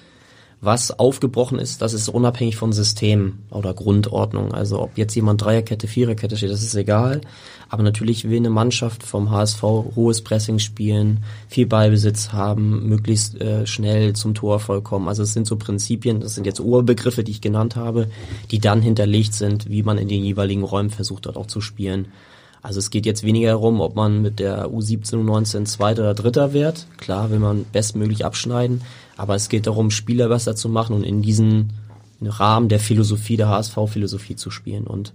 Was aufgebrochen ist, das ist unabhängig von System oder Grundordnung. Also ob jetzt jemand Dreierkette, Viererkette steht, das ist egal. Aber natürlich will eine Mannschaft vom H S V hohes Pressing spielen, viel Ballbesitz haben, möglichst äh, schnell zum Torerfolg kommen. Also es sind so Prinzipien, das sind jetzt Urbegriffe, die ich genannt habe, die dann hinterlegt sind, wie man in den jeweiligen Räumen versucht dort auch zu spielen. Also es geht jetzt weniger darum, ob man mit der U siebzehn, U neunzehn Zweiter oder Dritter wird. Klar will man bestmöglich abschneiden, aber es geht darum, Spieler besser zu machen und in diesen Rahmen der Philosophie, der H S V-Philosophie zu spielen. Und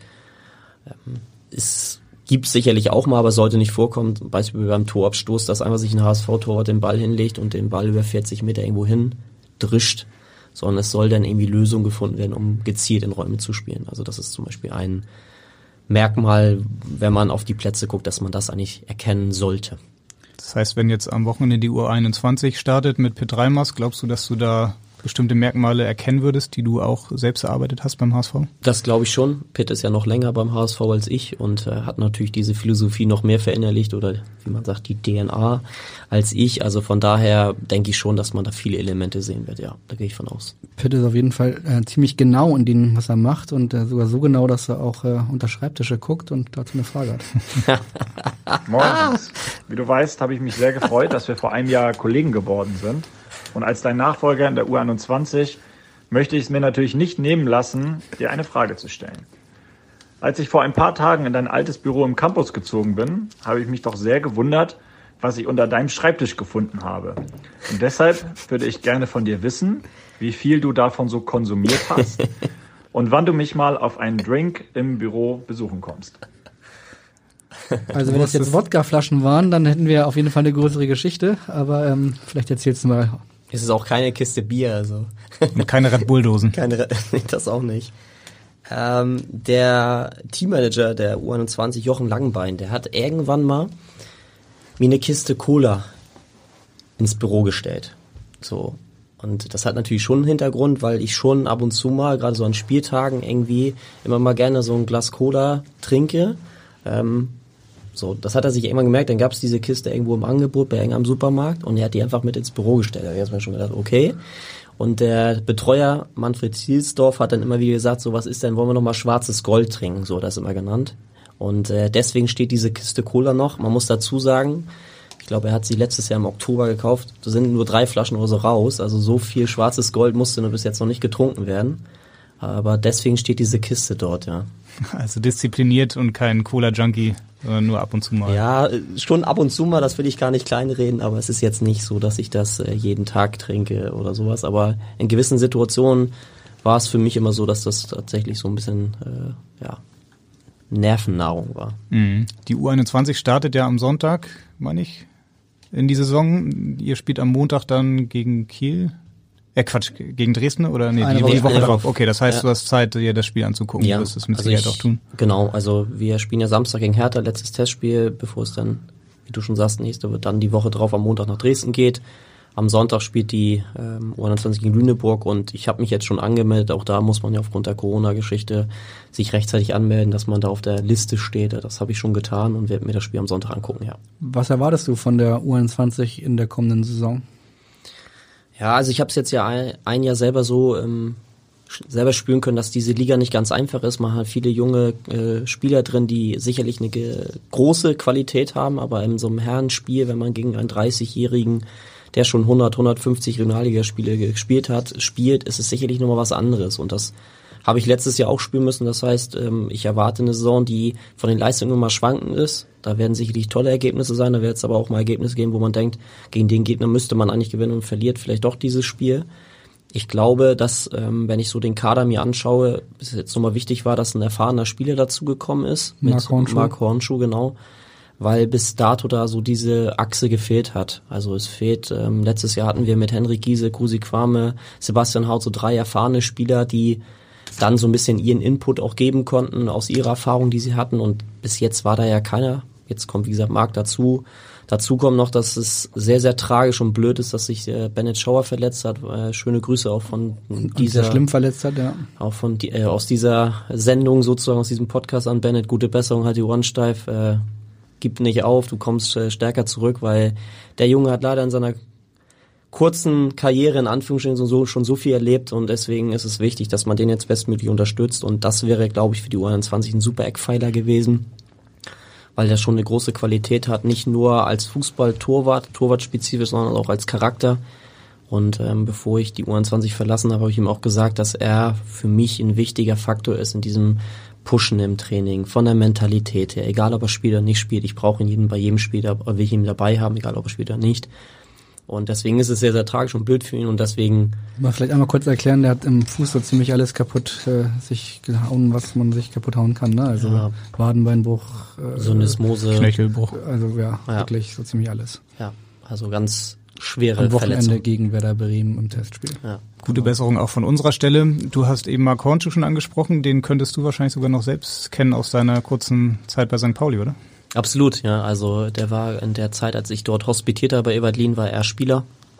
ähm, es gibt sicherlich auch mal, aber sollte nicht vorkommen, zum Beispiel beim Torabstoß, dass einfach sich ein H S V-Torwart den Ball hinlegt und den Ball über vierzig Meter irgendwo hin drischt, sondern es soll dann irgendwie Lösungen gefunden werden, um gezielt in Räume zu spielen. Also das ist zum Beispiel ein Merkmal, wenn man auf die Plätze guckt, dass man das eigentlich erkennen sollte. Das heißt, wenn jetzt am Wochenende die U einundzwanzig startet mit Pitt Reimers, glaubst du, dass du da bestimmte Merkmale erkennen würdest, die du auch selbst erarbeitet hast beim H S V? Das glaube ich schon. Pitt ist ja noch länger beim H S V als ich und äh, hat natürlich diese Philosophie noch mehr verinnerlicht oder wie man sagt, die D N A als ich. Also von daher denke ich schon, dass man da viele Elemente sehen wird. Ja, da gehe ich von aus. Pitt ist auf jeden Fall äh, ziemlich genau in dem, was er macht und äh, sogar so genau, dass er auch äh, unter Schreibtische guckt und dazu eine Frage hat. Moin. Wie du weißt, habe ich mich sehr gefreut, dass wir vor einem Jahr Kollegen geworden sind. Und als dein Nachfolger in der U einundzwanzig möchte ich es mir natürlich nicht nehmen lassen, dir eine Frage zu stellen. Als ich vor ein paar Tagen in dein altes Büro im Campus gezogen bin, habe ich mich doch sehr gewundert, was ich unter deinem Schreibtisch gefunden habe. Und deshalb würde ich gerne von dir wissen, wie viel du davon so konsumiert hast und wann du mich mal auf einen Drink im Büro besuchen kommst. Also wenn das jetzt Wodkaflaschen waren, dann hätten wir auf jeden Fall eine größere Geschichte, aber ähm, vielleicht erzählst du mal. Es ist auch keine Kiste Bier, also. Und keine Red Bull-Dosen. Keine Red, das auch nicht. Ähm, der Teammanager der U einundzwanzig, Jochen Langenbein, der hat irgendwann mal mir eine Kiste Cola ins Büro gestellt. So. Und das hat natürlich schon einen Hintergrund, weil ich schon ab und zu mal, gerade so an Spieltagen irgendwie, immer mal gerne so ein Glas Cola trinke. Ähm, So, das hat er sich irgendwann gemerkt, dann gab es diese Kiste irgendwo im Angebot bei irgendeinem Supermarkt und er hat die einfach mit ins Büro gestellt. Da habe ich erstmal schon gedacht, okay. Und der Betreuer Manfred Zielsdorf hat dann immer wieder gesagt, so was ist denn, wollen wir nochmal schwarzes Gold trinken, so das immer genannt. Und äh, deswegen steht diese Kiste Cola noch. Man muss dazu sagen, ich glaube, er hat sie letztes Jahr im Oktober gekauft, da sind nur drei Flaschen oder so raus, also so viel schwarzes Gold musste nur bis jetzt noch nicht getrunken werden. Aber deswegen steht diese Kiste dort, ja. Also diszipliniert und kein Cola-Junkie, sondern nur ab und zu mal. Ja, schon ab und zu mal, das will ich gar nicht kleinreden, aber es ist jetzt nicht so, dass ich das äh, jeden Tag trinke oder sowas. Aber in gewissen Situationen war es für mich immer so, dass das tatsächlich so ein bisschen äh, ja, Nervennahrung war. Mhm. Die U einundzwanzig startet ja am Sonntag, meine ich, in die Saison. Ihr spielt am Montag dann gegen Kiel. Ja, Quatsch, gegen Dresden oder nee, eine die, Woche, die Woche eine drauf. Woche. Okay, das heißt, ja. du hast Zeit, dir das Spiel anzugucken. Ja, du wirst es mit also Sicherheit ich, auch tun. Genau, also wir spielen ja Samstag gegen Hertha, letztes Testspiel, bevor es dann, wie du schon sagst, nächste wird dann die Woche drauf am Montag nach Dresden geht. Am Sonntag spielt die ähm, U einundzwanzig gegen Lüneburg und ich habe mich jetzt schon angemeldet. Auch da muss man ja aufgrund der Corona-Geschichte sich rechtzeitig anmelden, dass man da auf der Liste steht. Das habe ich schon getan und werde mir das Spiel am Sonntag angucken, ja. Was erwartest du von der U einundzwanzig in der kommenden Saison? Ja, also ich habe es jetzt ja ein, ein Jahr selber so im selber spüren können, dass diese Liga nicht ganz einfach ist. Man hat viele junge äh, Spieler drin, die sicherlich eine ge- große Qualität haben, aber in so einem Herrenspiel, wenn man gegen einen dreißigjährigen, der schon hundert, hundertfünfzig Regionalligaspiele gespielt hat, spielt, ist es sicherlich nochmal was anderes. Und das habe ich letztes Jahr auch spielen müssen. Das heißt, ähm, ich erwarte eine Saison, die von den Leistungen immer schwankend ist. Da werden sicherlich tolle Ergebnisse sein, da wird es aber auch mal Ergebnisse geben, wo man denkt, gegen den Gegner müsste man eigentlich gewinnen und verliert vielleicht doch dieses Spiel. Ich glaube, dass, ähm, wenn ich so den Kader mir anschaue, bis jetzt nochmal wichtig war, dass ein erfahrener Spieler dazugekommen ist. Mit Mark Hornschuh. Mark Hornschuh, genau. Weil bis dato da so diese Achse gefehlt hat. Also es fehlt, ähm, letztes Jahr hatten wir mit Henrik Giese, Kusi Kwame, Sebastian Haut so drei erfahrene Spieler, die dann so ein bisschen ihren Input auch geben konnten aus ihrer Erfahrung, die sie hatten. Und bis jetzt war da ja keiner. Jetzt kommt, wie gesagt, Marc dazu. Dazu kommt noch, dass es sehr, sehr tragisch und blöd ist, dass sich äh, Bennett Schauer verletzt hat. Äh, schöne Grüße auch von und dieser... sehr schlimm verletzt hat, ja. Auch von die, äh, aus dieser Sendung sozusagen, aus diesem Podcast an Bennett. Gute Besserung, halt die Ohren steif. Äh, gib nicht auf, du kommst äh, stärker zurück, weil der Junge hat leider in seiner kurzen Karriere in Anführungsstrichen so, schon so viel erlebt und deswegen ist es wichtig, dass man den jetzt bestmöglich unterstützt und das wäre, glaube ich, für die U einundzwanzig ein super Eckpfeiler gewesen, weil der schon eine große Qualität hat, nicht nur als Fußball-Torwart, Torwart-spezifisch, sondern auch als Charakter. Und ähm, bevor ich die U einundzwanzig verlassen habe, habe ich ihm auch gesagt, dass er für mich ein wichtiger Faktor ist in diesem Pushen im Training, von der Mentalität her, egal ob er spielt oder nicht spielt. Ich brauche ihn jeden, bei jedem Spiel, will ich ihn dabei haben, egal ob er spielt oder nicht. Und deswegen ist es sehr, sehr tragisch und blöd für ihn und deswegen... Mal vielleicht einmal kurz erklären, der hat im Fuß so ziemlich alles kaputt äh, sich gehauen, was man sich kaputt hauen kann, ne? Also ja. Wadenbeinbruch, äh, Syndesmose, Knöchelbruch. Also ja, ja, wirklich so ziemlich alles. Ja, also ganz schwere Am Wochenende Verletzung. Gegen Werder Bremen im Testspiel. Ja. Gute Besserung auch von unserer Stelle. Du hast eben Mark Hornschuh schon angesprochen, den könntest du wahrscheinlich sogar noch selbst kennen aus deiner kurzen Zeit bei Sankt Pauli, oder? Absolut, ja. Also der war in der Zeit, als ich dort hospitiert habe bei Evalin, war er Spieler.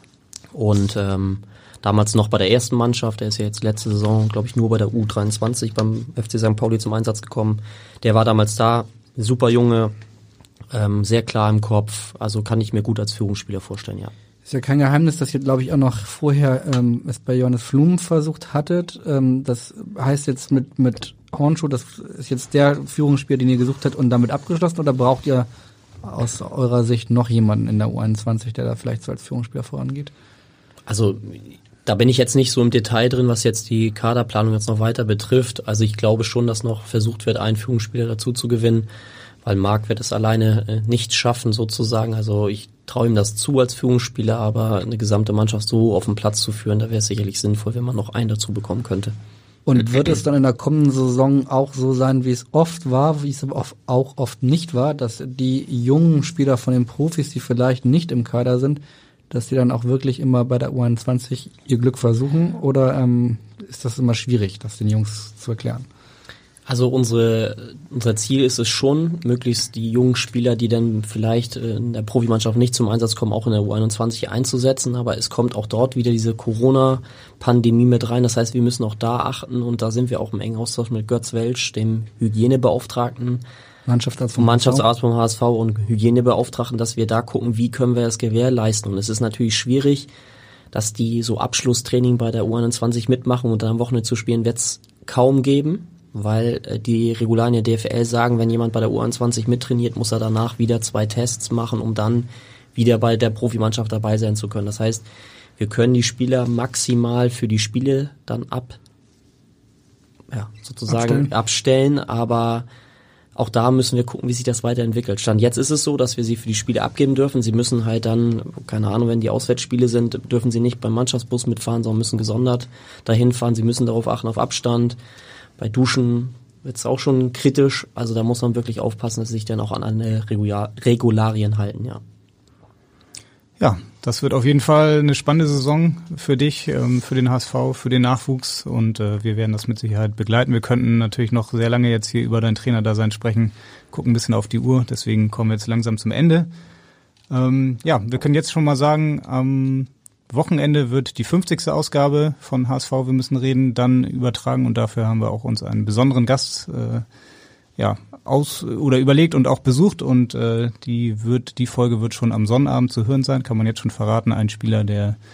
Und ähm, damals noch bei der ersten Mannschaft, der ist ja jetzt letzte Saison, glaube ich, nur bei der U dreiundzwanzig beim F C Sankt Pauli zum Einsatz gekommen. Der war damals da, super Junge, ähm, sehr klar im Kopf, also kann ich mir gut als Führungsspieler vorstellen, ja. Ist ja kein Geheimnis, dass ihr, glaube ich, auch noch vorher ähm, es bei Johannes Flum versucht hattet. Ähm, das heißt jetzt mit mit Hornschuh, das ist jetzt der Führungsspieler, den ihr gesucht habt und damit abgeschlossen, oder braucht ihr aus eurer Sicht noch jemanden in der U einundzwanzig, der da vielleicht so als Führungsspieler vorangeht? Also da bin ich jetzt nicht so im Detail drin, was jetzt die Kaderplanung jetzt noch weiter betrifft. Also ich glaube schon, dass noch versucht wird, einen Führungsspieler dazu zu gewinnen, weil Marc wird es alleine äh, nicht schaffen sozusagen. Also ich traue ihm das zu als Führungsspieler, aber eine gesamte Mannschaft so auf den Platz zu führen, da wäre es sicherlich sinnvoll, wenn man noch einen dazu bekommen könnte. Und wird es dann in der kommenden Saison auch so sein, wie es oft war, wie es aber auch oft nicht war, dass die jungen Spieler von den Profis, die vielleicht nicht im Kader sind, dass die dann auch wirklich immer bei der U einundzwanzig ihr Glück versuchen? Oder ähm, ist das immer schwierig, das den Jungs zu erklären? Also unsere, unser Ziel ist es schon, möglichst die jungen Spieler, die dann vielleicht in der Profimannschaft nicht zum Einsatz kommen, auch in der U einundzwanzig einzusetzen. Aber es kommt auch dort wieder diese Corona-Pandemie mit rein. Das heißt, wir müssen auch da achten und da sind wir auch im engen Austausch mit Götz Welsch, dem Hygienebeauftragten, Mannschaftsarzt vom, Mannschaftsarzt vom H S V und Hygienebeauftragten, dass wir da gucken, wie können wir das gewährleisten. Und es ist natürlich schwierig, dass die so Abschlusstraining bei der U einundzwanzig mitmachen und dann am Wochenende zu spielen, wird es kaum geben. Weil äh, die Regularien der D F L sagen, wenn jemand bei der U einundzwanzig mittrainiert, muss er danach wieder zwei Tests machen, um dann wieder bei der Profimannschaft dabei sein zu können. Das heißt, wir können die Spieler maximal für die Spiele dann ab, ja, sozusagen abstellen, abstellen aber auch da müssen wir gucken, wie sich das weiterentwickelt. Stand jetzt ist es so, dass wir sie für die Spiele abgeben dürfen. Sie müssen halt dann, keine Ahnung, wenn die Auswärtsspiele sind, dürfen sie nicht beim Mannschaftsbus mitfahren, sondern müssen gesondert dahin fahren. Sie müssen darauf achten, auf Abstand. Bei Duschen wird es auch schon kritisch, also da muss man wirklich aufpassen, dass sie sich dann auch an eine Regular- Regularien halten, ja. Ja, das wird auf jeden Fall eine spannende Saison für dich, ähm, für den H S V, für den Nachwuchs und äh, wir werden das mit Sicherheit begleiten. Wir könnten natürlich noch sehr lange jetzt hier über dein Trainerdasein sprechen, gucken ein bisschen auf die Uhr, deswegen kommen wir jetzt langsam zum Ende. Ähm, ja, wir können jetzt schon mal sagen, am Wochenende wird die fünfzigste Ausgabe von H S V, wir müssen reden, dann übertragen und dafür haben wir auch uns einen besonderen Gast äh, ja aus oder überlegt und auch besucht und äh, die wird die Folge wird schon am Sonnabend zu hören sein, kann man jetzt schon verraten, ein Spieler, der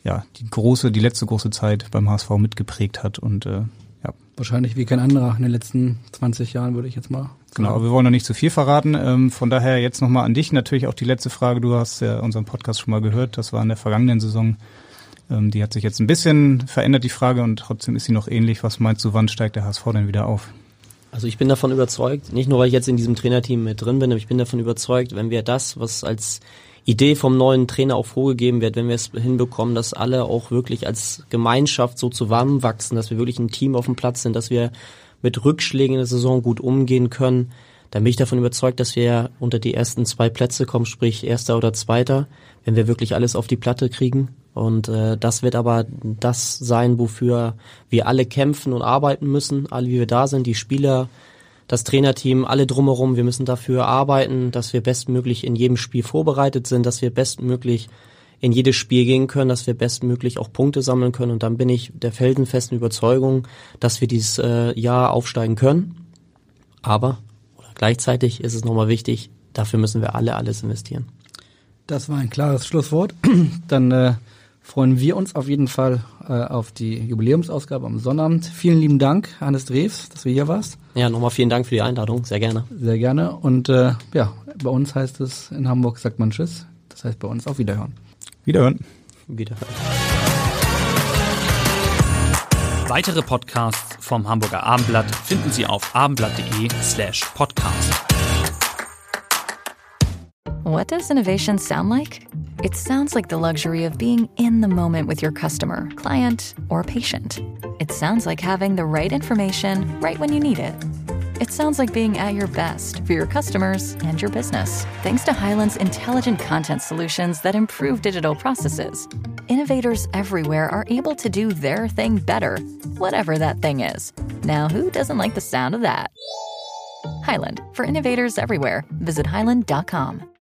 ja die große, die letzte große Zeit beim H S V mitgeprägt hat und äh, ja. Wahrscheinlich wie kein anderer in den letzten zwanzig Jahren, würde ich jetzt mal sagen. Genau, aber wir wollen noch nicht zu viel verraten. Ähm, von daher jetzt nochmal an dich natürlich auch die letzte Frage. Du hast ja unseren Podcast schon mal gehört. Das war in der vergangenen Saison. Ähm, die hat sich jetzt ein bisschen verändert, die Frage, und trotzdem ist sie noch ähnlich. Was meinst du, wann steigt der H S V denn wieder auf? Also ich bin davon überzeugt, nicht nur, weil ich jetzt in diesem Trainerteam mit drin bin, aber ich bin davon überzeugt, wenn wir das, was als Idee vom neuen Trainer auch vorgegeben wird, wenn wir es hinbekommen, dass alle auch wirklich als Gemeinschaft so zusammenwachsen, dass wir wirklich ein Team auf dem Platz sind, dass wir mit Rückschlägen in der Saison gut umgehen können, dann bin ich davon überzeugt, dass wir unter die ersten zwei Plätze kommen, sprich Erster oder Zweiter, wenn wir wirklich alles auf die Platte kriegen. Und äh, das wird aber das sein, wofür wir alle kämpfen und arbeiten müssen, alle wie wir da sind, die Spieler, das Trainerteam, alle drumherum. Wir müssen dafür arbeiten, dass wir bestmöglich in jedem Spiel vorbereitet sind, dass wir bestmöglich in jedes Spiel gehen können, dass wir bestmöglich auch Punkte sammeln können. Und dann bin ich der felsenfesten Überzeugung, dass wir dieses äh, Jahr aufsteigen können. Aber oder gleichzeitig ist es nochmal wichtig, dafür müssen wir alle alles investieren. Das war ein klares Schlusswort. Dann äh, freuen wir uns auf jeden Fall äh, auf die Jubiläumsausgabe am Sonnabend. Vielen lieben Dank, Hannes Drews, dass du hier warst. Ja, nochmal vielen Dank für die Einladung, sehr gerne. Sehr gerne. Und äh, ja, bei uns heißt es, in Hamburg sagt man Tschüss. Das heißt bei uns auf Wiederhören. Wiederhören. Wiederhören. Weitere Podcasts vom Hamburger Abendblatt finden Sie auf abendblatt.de slash podcast. What does innovation sound like? It sounds like the luxury of being in the moment with your customer, client, or patient. It sounds like having the right information right when you need it. It sounds like being at your best for your customers and your business. Thanks to Hyland's intelligent content solutions that improve digital processes, innovators everywhere are able to do their thing better, whatever that thing is. Now, who doesn't like the sound of that? Hyland, for innovators everywhere. Visit hyland dot com.